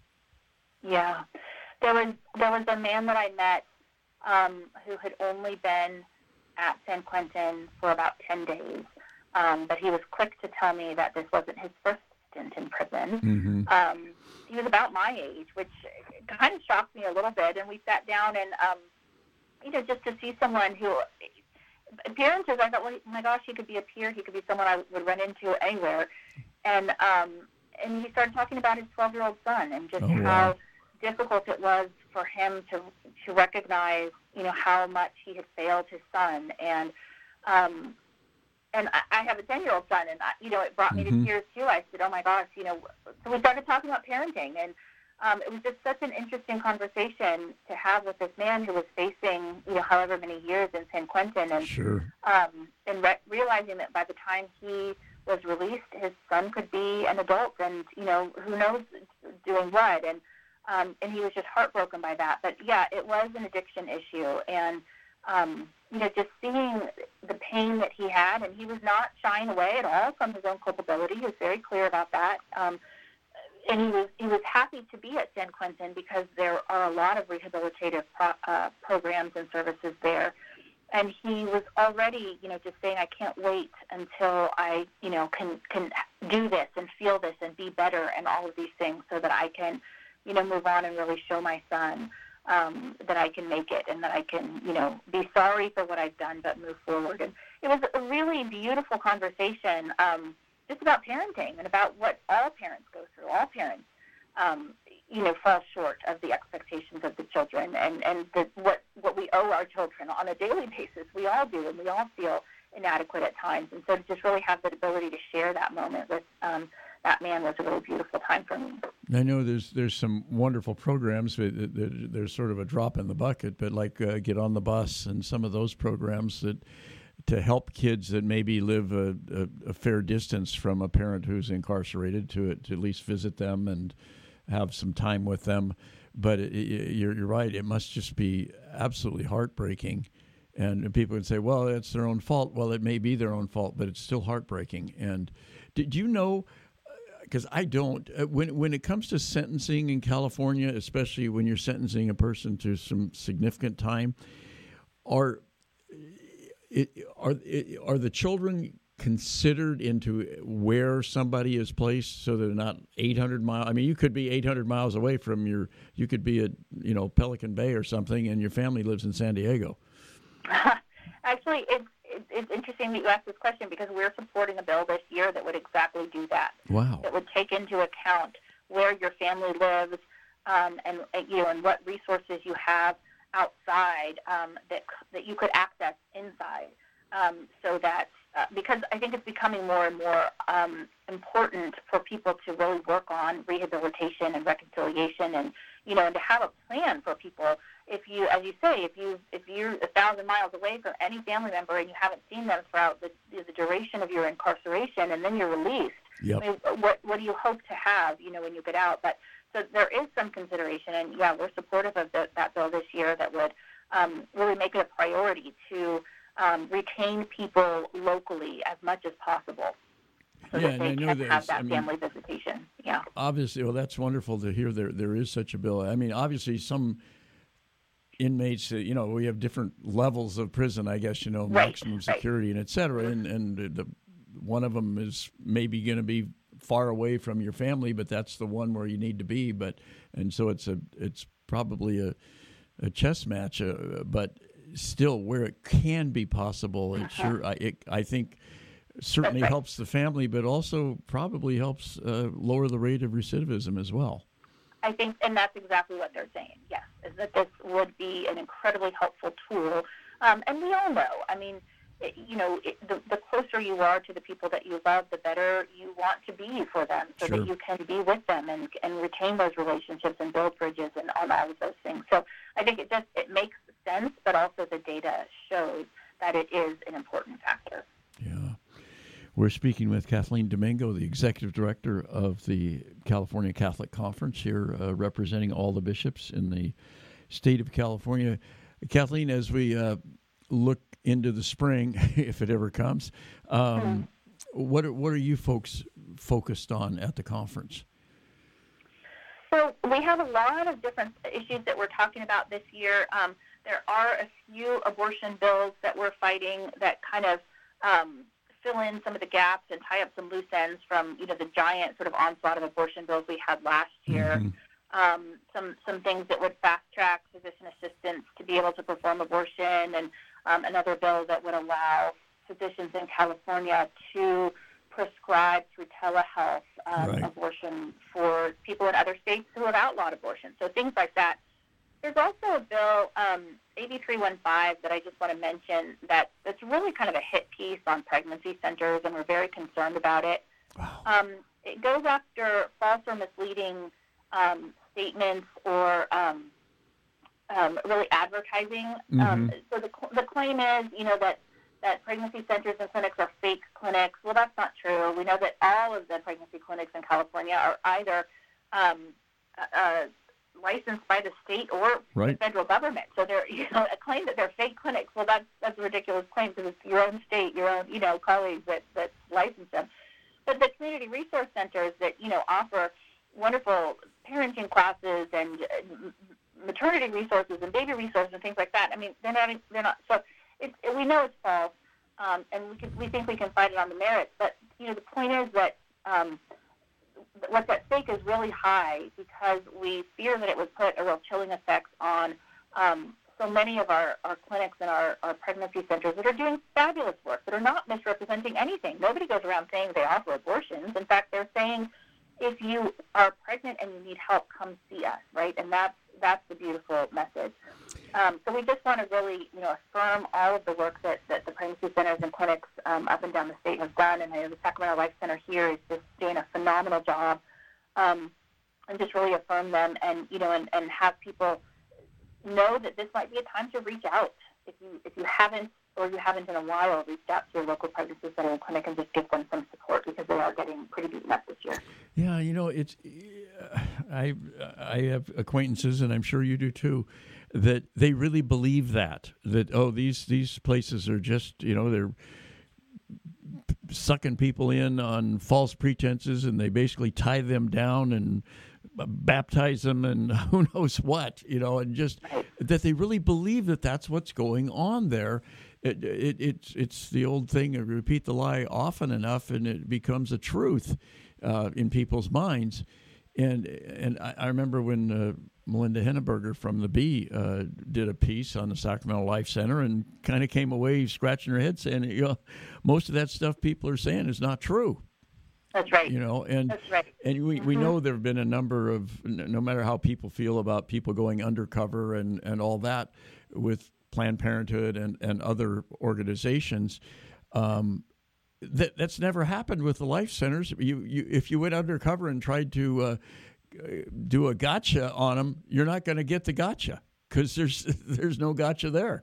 Speaker 6: Yeah. There was there was a man that I met um, who had only been at San Quentin for about ten days. Um, but he was quick to tell me that this wasn't his first stint in prison. Mm-hmm. Um, he was about my age, which kind of shocked me a little bit. And we sat down and, um, you know, just to see someone who, appearances, I thought, well, my gosh, he could be a peer. He could be someone I would run into anywhere. And um, and he started talking about his twelve-year-old son and just oh, how wow. difficult it was for him to to recognize, you know, how much he had failed his son. And um And I have a ten-year-old son, and, I, you know, it brought me mm-hmm. to tears, too. I said, oh, my gosh, you know, so we started talking about parenting, and um, it was just such an interesting conversation to have with this man who was facing, you know, however many years in San Quentin, and
Speaker 2: sure.
Speaker 6: um, and re- realizing that by the time he was released, his son could be an adult, and, you know, who knows doing what, and, um, and he was just heartbroken by that. But, yeah, it was an addiction issue, and Um, you know, just seeing the pain that he had, and he was not shying away at all from his own culpability. He was very clear about that. Um, and he was he was happy to be at San Quentin because there are a lot of rehabilitative pro, uh, programs and services there. And he was already, you know, just saying, I can't wait until I, you know, can can do this and feel this and be better and all of these things so that I can, you know, move on and really show my son Um, that I can make it and that I can, you know, be sorry for what I've done but move forward. And it was a really beautiful conversation um, just about parenting and about what all parents go through. All parents, um, you know, fall short of the expectations of the children and, and the, what, what we owe our children on a daily basis. We all do, and we all feel inadequate at times. And so to just really have the ability to share that moment with um, that man was a really beautiful time for me.
Speaker 2: I know there's there's some wonderful programs. There's sort of a drop in the bucket, but like uh, Get on the Bus and some of those programs that to help kids that maybe live a, a, a fair distance from a parent who's incarcerated to to at least visit them and have some time with them. But it, it, you're you're right. It must just be absolutely heartbreaking. And people would say, well, it's their own fault. Well, it may be their own fault, but it's still heartbreaking. And did you know? Because I don't, when when it comes to sentencing in California, especially when you're sentencing a person to some significant time, are it, are it, are the children considered into where somebody is placed so they're not eight hundred miles? I mean, you could be eight hundred miles away from your, you could be at, you know, Pelican Bay or something, and your family lives in San Diego.
Speaker 6: Actually, it's it's interesting that you asked this question because we're supporting a bill this year that would exactly do that.
Speaker 2: Wow.
Speaker 6: That would take into account where your family lives, um, and you know, and what resources you have outside um, that that you could access inside, um, so that uh, because I think it's becoming more and more um, important for people to really work on rehabilitation and reconciliation, and you know, and to have a plan for people. if you, as you say, if you if you're a thousand miles away from any family member and you haven't seen them throughout the, the duration of your incarceration, and then you're released,
Speaker 2: yep.
Speaker 6: I mean, what what do you hope to have, you know, when you get out? But so there is some consideration, and yeah, we're supportive of the, that bill this year that would um, really make it a priority to um, retain people locally as much as possible. So
Speaker 2: yeah,
Speaker 6: that they
Speaker 2: and I know
Speaker 6: can
Speaker 2: that
Speaker 6: have that
Speaker 2: I mean,
Speaker 6: family visitation. Yeah.
Speaker 2: Obviously, well, that's wonderful to hear. There, there is such a bill. I mean, obviously, some inmates, uh, you know, we have different levels of prison. I guess you know,
Speaker 6: right,
Speaker 2: maximum security
Speaker 6: right.
Speaker 2: and et cetera. And and the one of them is maybe going to be far away from your family, but that's the one where you need to be. But and so it's a it's probably a a chess match. Uh, but still, where it can be possible, it uh-huh. sure I it, I think. Certainly
Speaker 6: right.
Speaker 2: helps the family, but also probably helps uh, lower the rate of recidivism as well.
Speaker 6: I think, and that's exactly what they're saying, yes, is that this would be an incredibly helpful tool. Um, and we all know, I mean, it, you know, it, the, the closer you are to the people that you love, the better you want to be for them so
Speaker 2: sure.
Speaker 6: that you can be with them and, and retain those relationships and build bridges and all, all of those things. So I think it just, it makes sense, but also the data shows that it is an important factor.
Speaker 2: Yeah. We're speaking with Kathleen Domingo, the Executive Director of the California Catholic Conference here, uh, representing all the bishops in the state of California. Kathleen, as we uh, look into the spring, if it ever comes, um, mm-hmm. what, are, what are you folks focused on at the conference?
Speaker 6: So we have a lot of different issues that we're talking about this year. Um, there are a few abortion bills that we're fighting that kind of um, fill in some of the gaps and tie up some loose ends from, you know, the giant sort of onslaught of abortion bills we had last year. Mm-hmm. Um, some some things that would fast-track physician assistants to be able to perform abortion, and um, another bill that would allow physicians in California to prescribe through telehealth um, right. abortion for people in other states who have outlawed abortion. So things like that. There's also a bill, um, A B three fifteen, that I just want to mention that that's really kind of a hit piece on pregnancy centers, and we're very concerned about it.
Speaker 2: Wow.
Speaker 6: Um, it goes after false or misleading um, statements or um, um, really advertising.
Speaker 2: Mm-hmm.
Speaker 6: Um, so the the claim is, you know, that, that pregnancy centers and clinics are fake clinics. Well, that's not true. We know that all of the pregnancy clinics in California are either um, uh, licensed by the state or
Speaker 2: right.
Speaker 6: the federal government. So they're, you know, a claim that they're fake clinics, well, that's that's a ridiculous claim because it's your own state, your own, you know, colleagues that, that license them. But the community resource centers that, you know, offer wonderful parenting classes and uh, maternity resources and baby resources and things like that, I mean, they're not, they're not, so it's, we know it's false, um, and we can, we think we can fight it on the merits, but, you know, the point is that um, what's at stake is really high because we fear that it would put a real chilling effect on um, so many of our, our clinics and our, our pregnancy centers that are doing fabulous work, that are not misrepresenting anything. Nobody goes around saying they offer abortions. In fact, they're saying if you are pregnant and you need help, come see us, right? And that's, that's the beautiful message. Um, so we just want to really, you know, affirm all of the work that, that the pregnancy centers and clinics um, up and down the state have done. And I know the Sacramento Life Center here is just doing a phenomenal job, um, and just really affirm them and, you know, and, and have people know that this might be a time to reach out. If you if you haven't or you haven't in a while reached out to your local pregnancy center and clinic and just give them some support because they are getting pretty beaten up this year.
Speaker 2: Yeah, you know, it's uh, I I have acquaintances, and I'm sure you do too, that they really believe that that oh these these places are just, you know, they're sucking people in on false pretenses, and they basically tie them down and baptize them and who knows what, you know, and just that they really believe that that's what's going on there. It, it, it's it's the old thing of repeat the lie often enough, and it becomes a truth uh, in people's minds. And and I, I remember when uh, Melinda Henneberger from the Bee uh, did a piece on the Sacramento Life Center and kind of came away scratching her head saying, you know, most of that stuff people are saying is not true.
Speaker 6: That's right.
Speaker 2: You know, and
Speaker 6: That's right.
Speaker 2: and we,
Speaker 6: Mm-hmm.
Speaker 2: we know there have been a number of, no matter how people feel about people going undercover and, and all that with Planned Parenthood and, and other organizations, um, that that's never happened with the life centers. You, you if you went undercover and tried to uh, do a gotcha on them, you're not going to get the gotcha. because there's there's no gotcha there.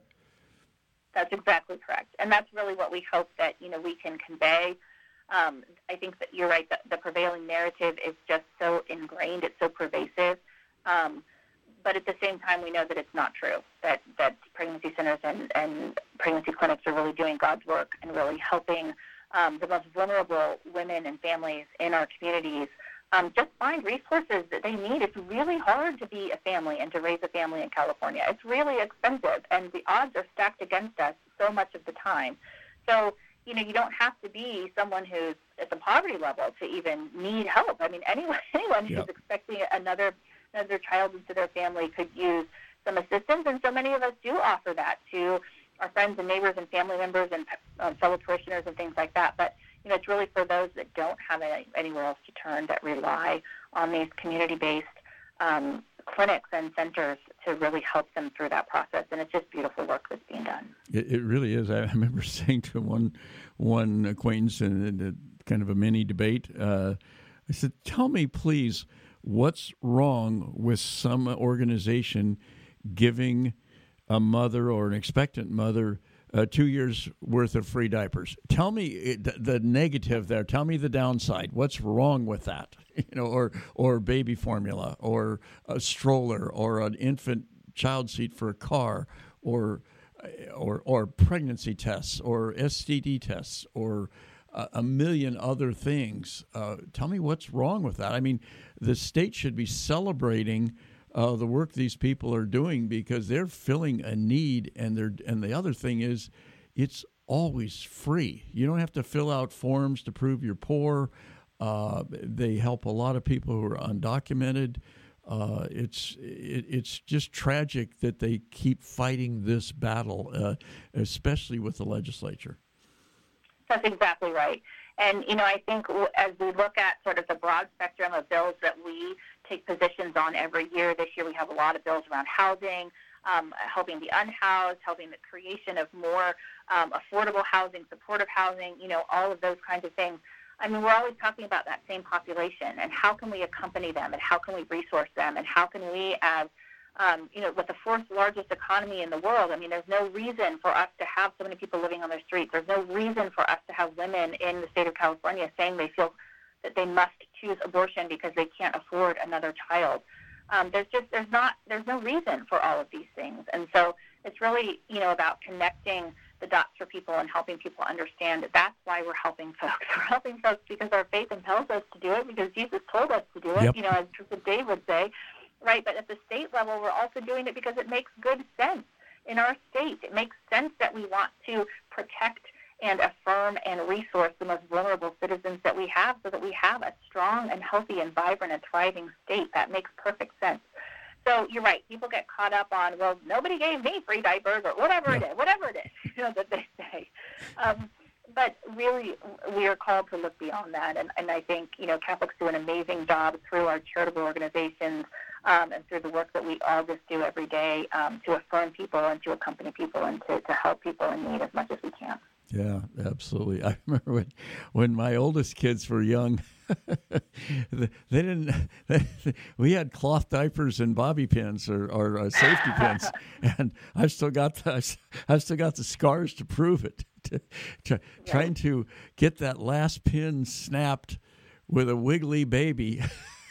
Speaker 6: That's exactly correct. And that's really what we hope that, you know, we can convey. Um, I think that you're right, that the prevailing narrative is just so ingrained, it's so pervasive. Um, but at the same time, we know that it's not true, that, that pregnancy centers and, and pregnancy clinics are really doing God's work and really helping um, the most vulnerable women and families in our communities um, just find resources that they need. It's really hard to be a family and to raise a family in California. It's really expensive, and the odds are stacked against us so much of the time. So, you know, you don't have to be someone who's at the poverty level to even need help. I mean, anyone, anyone who's
Speaker 2: Yep.
Speaker 6: expecting another another child into their family could use some assistance, and so many of us do offer that to our friends and neighbors and family members and um, fellow parishioners and things like that. But, you know, it's really for those that don't have any, anywhere else to turn, that rely on these community-based um, clinics and centers to really help them through that process. And it's just beautiful work that's being done.
Speaker 2: It, it really is. I remember saying to one one acquaintance in, in a, kind of a mini debate, uh, I said, tell me, please, what's wrong with some organization giving a mother or an expectant mother uh, two years worth of free diapers? Tell me it, the, the negative there. Tell me the downside. What's wrong with that? You know, or or baby formula, or a stroller, or an infant child seat for a car, or or or pregnancy tests, or S T D tests, or a, a million other things. Uh, tell me what's wrong with that. I mean, the state should be celebrating Uh, the work these people are doing, because they're filling a need, and they're and the other thing is, it's always free. You don't have to fill out forms to prove you're poor. Uh, they help a lot of people who are undocumented. Uh, it's it, it's just tragic that they keep fighting this battle, uh, especially with the legislature.
Speaker 6: That's exactly right. And, you know, I think as we look at sort of the broad spectrum of bills that we take positions on every year, this year we have a lot of bills around housing, um, helping the unhoused, helping the creation of more um, affordable housing, supportive housing, you know, all of those kinds of things. I mean, we're always talking about that same population, and how can we accompany them, and how can we resource them, and how can we, as Um, you know, with the fourth largest economy in the world, I mean, there's no reason for us to have so many people living on the streets. There's no reason for us to have women in the state of California saying they feel that they must choose abortion because they can't afford another child. Um, there's just, there's not, there's no reason for all of these things. And so it's really, you know, about connecting the dots for people and helping people understand that that's why we're helping folks. We're helping folks because our faith impels us to do it, because Jesus told us to do it,
Speaker 2: Yep.
Speaker 6: you know, as Trisha Dave would say. Right, but at the state level, we're also doing it because it makes good sense in our state. It makes sense that we want to protect and affirm and resource the most vulnerable citizens that we have, so that we have a strong and healthy and vibrant and thriving state. That makes perfect sense. So you're right. People get caught up on, well, nobody gave me free diapers, or whatever
Speaker 2: yeah.
Speaker 6: it is, whatever it is, you know, that they say. Um, But really, we are called to look beyond that. And, and I think, you know, Catholics do an amazing job through our charitable organizations um, and through the work that we all just do every day um, to affirm people and to accompany people and to, to help people in need as much as we can.
Speaker 2: Yeah, absolutely. I remember when, when my oldest kids were young, they didn't. They, we had cloth diapers and bobby pins, or, or uh, safety pins, and I've still got the, I've still got the scars to prove it. To, to,
Speaker 6: Right.
Speaker 2: Trying to get that last pin snapped with a wiggly baby.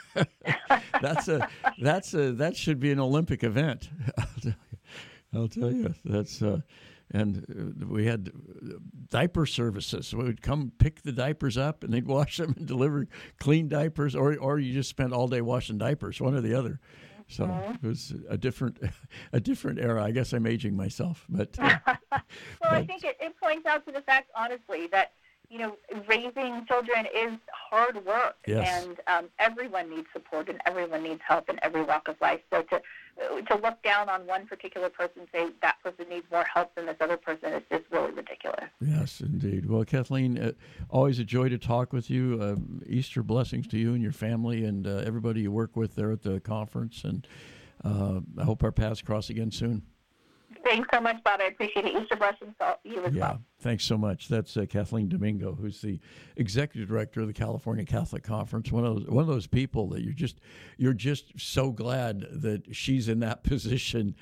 Speaker 2: that's a that's a that should be an Olympic event. I'll tell you. I'll tell you that's. Uh, And uh, we had diaper services. We would come pick the diapers up, and they'd wash them and deliver clean diapers, or or you just spent all day washing diapers, one or the other. So it was a different a different era. I guess I'm aging myself, but uh,
Speaker 6: well,
Speaker 2: but,
Speaker 6: I think it, it points out to the fact, honestly, that, you know, raising children is hard work,
Speaker 2: Yes.
Speaker 6: and um, everyone needs support, and everyone needs help in every walk of life. So to to look down on one particular person and say that person needs more help than this other person is just really ridiculous.
Speaker 2: Yes, indeed. Well, Kathleen, uh, always a joy to talk with you. Uh, Easter blessings to you and your family, and uh, everybody you work with there at the conference. And uh, I hope our paths cross again soon.
Speaker 6: Thanks so much, Bob. I appreciate it. Easter blessings to you as
Speaker 2: Yeah,
Speaker 6: well.
Speaker 2: thanks so much. That's uh, Kathleen Domingo, who's the executive director of the California Catholic Conference. One of those, one of those people that you're just you're just so glad that she's in that position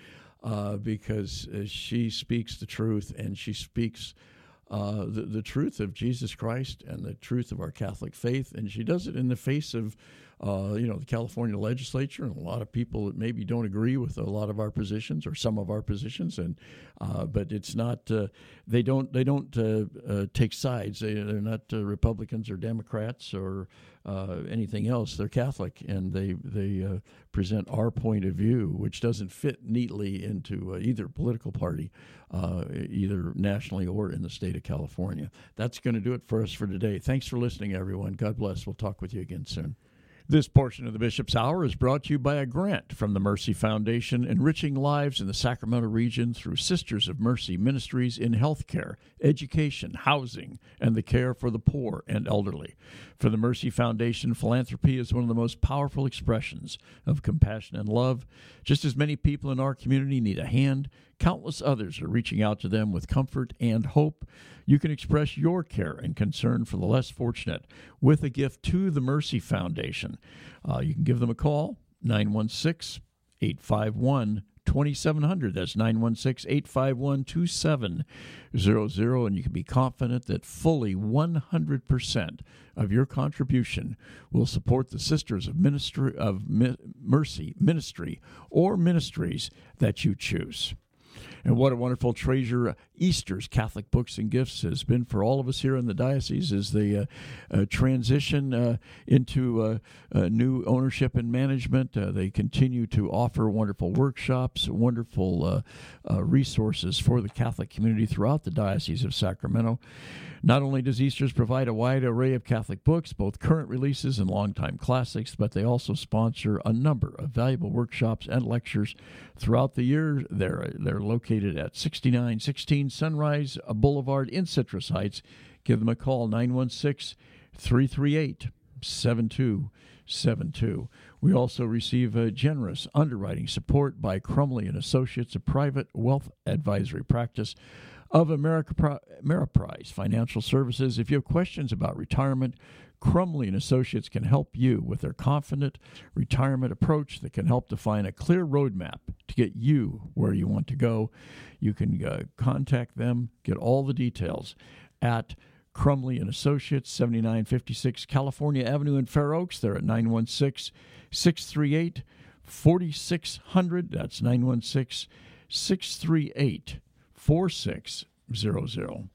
Speaker 2: uh, because uh, she speaks the truth, and she speaks uh, the, the truth of Jesus Christ and the truth of our Catholic faith, and she does it in the face of Uh, you know, the California legislature and a lot of people that maybe don't agree with a lot of our positions or some of our positions, and uh, but it's not uh, they don't they don't uh, uh, take sides. They, they're not uh, Republicans or Democrats or uh, anything else. They're Catholic, and they they uh, present our point of view, which doesn't fit neatly into uh, either political party, uh, either nationally or in the state of California. That's going to do it for us for today. Thanks for listening, everyone. God bless. We'll talk with you again soon. This portion of the Bishop's Hour is brought to you by a grant from the Mercy Foundation, enriching lives in the Sacramento region through Sisters of Mercy ministries in healthcare, education, housing, and the care for the poor and elderly. For the Mercy Foundation, philanthropy is one of the most powerful expressions of compassion and love. Just as many people in our community need a hand, countless others are reaching out to them with comfort and hope. You can express your care and concern for the less fortunate with a gift to the Mercy Foundation. Uh, you can give them a call, nine one six, eight five one, two seven zero zero. That's nine one six, eight five one, two seven zero zero, and you can be confident that fully one hundred percent of your contribution will support the Sisters of Ministry of Mercy Ministry or ministries that you choose. And what a wonderful treasure Easter's Catholic Books and Gifts has been for all of us here in the diocese as they uh, uh, transition uh, into uh, uh, new ownership and management. Uh, they continue to offer wonderful workshops, wonderful uh, uh, resources for the Catholic community throughout the Diocese of Sacramento. Not only does Easter's provide a wide array of Catholic books, both current releases and longtime classics, but they also sponsor a number of valuable workshops and lectures throughout the year. They're, they're located at sixty-nine sixteen Sunrise Boulevard in Citrus Heights. Give them a call, nine one six, three three eight, seven two seven two. We also receive a generous underwriting support by Crumley and Associates, a private wealth advisory practice of America Ameriprise Financial Services. If you have questions about retirement, Crumley and Associates can help you with their confident retirement approach that can help define a clear roadmap to get you where you want to go. You can uh, contact them, get all the details at Crumley and Associates, seventy-nine fifty-six California Avenue in Fair Oaks. They're at nine one six, six three eight, four six zero zero. That's nine one six, six three eight, four six zero zero.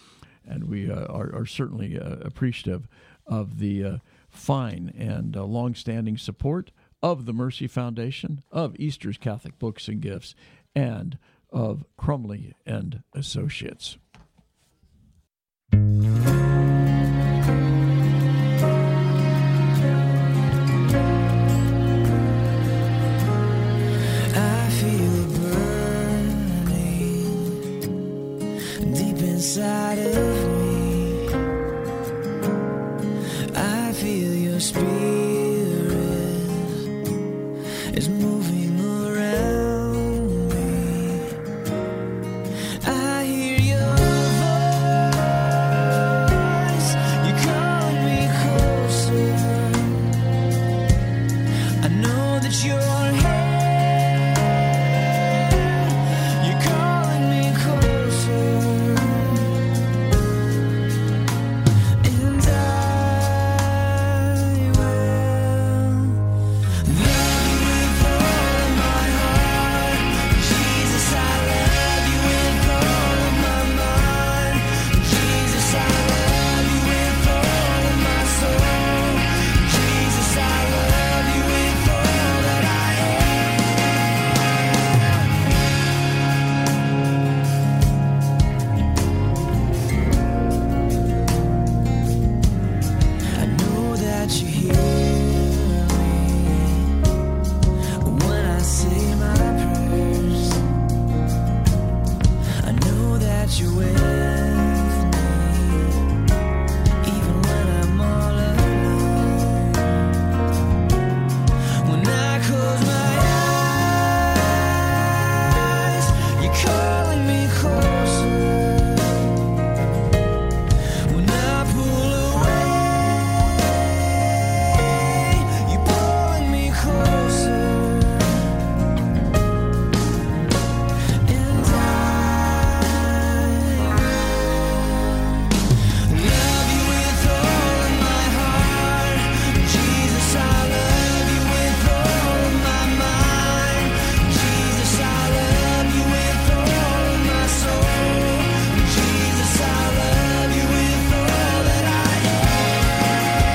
Speaker 2: And we uh, are, are certainly uh, appreciative of the uh, fine and uh, long-standing support of the Mercy Foundation, of Easter's Catholic Books and Gifts, and of Crumley and Associates.
Speaker 7: I feel burning deep inside of me. I feel your spirit is moving.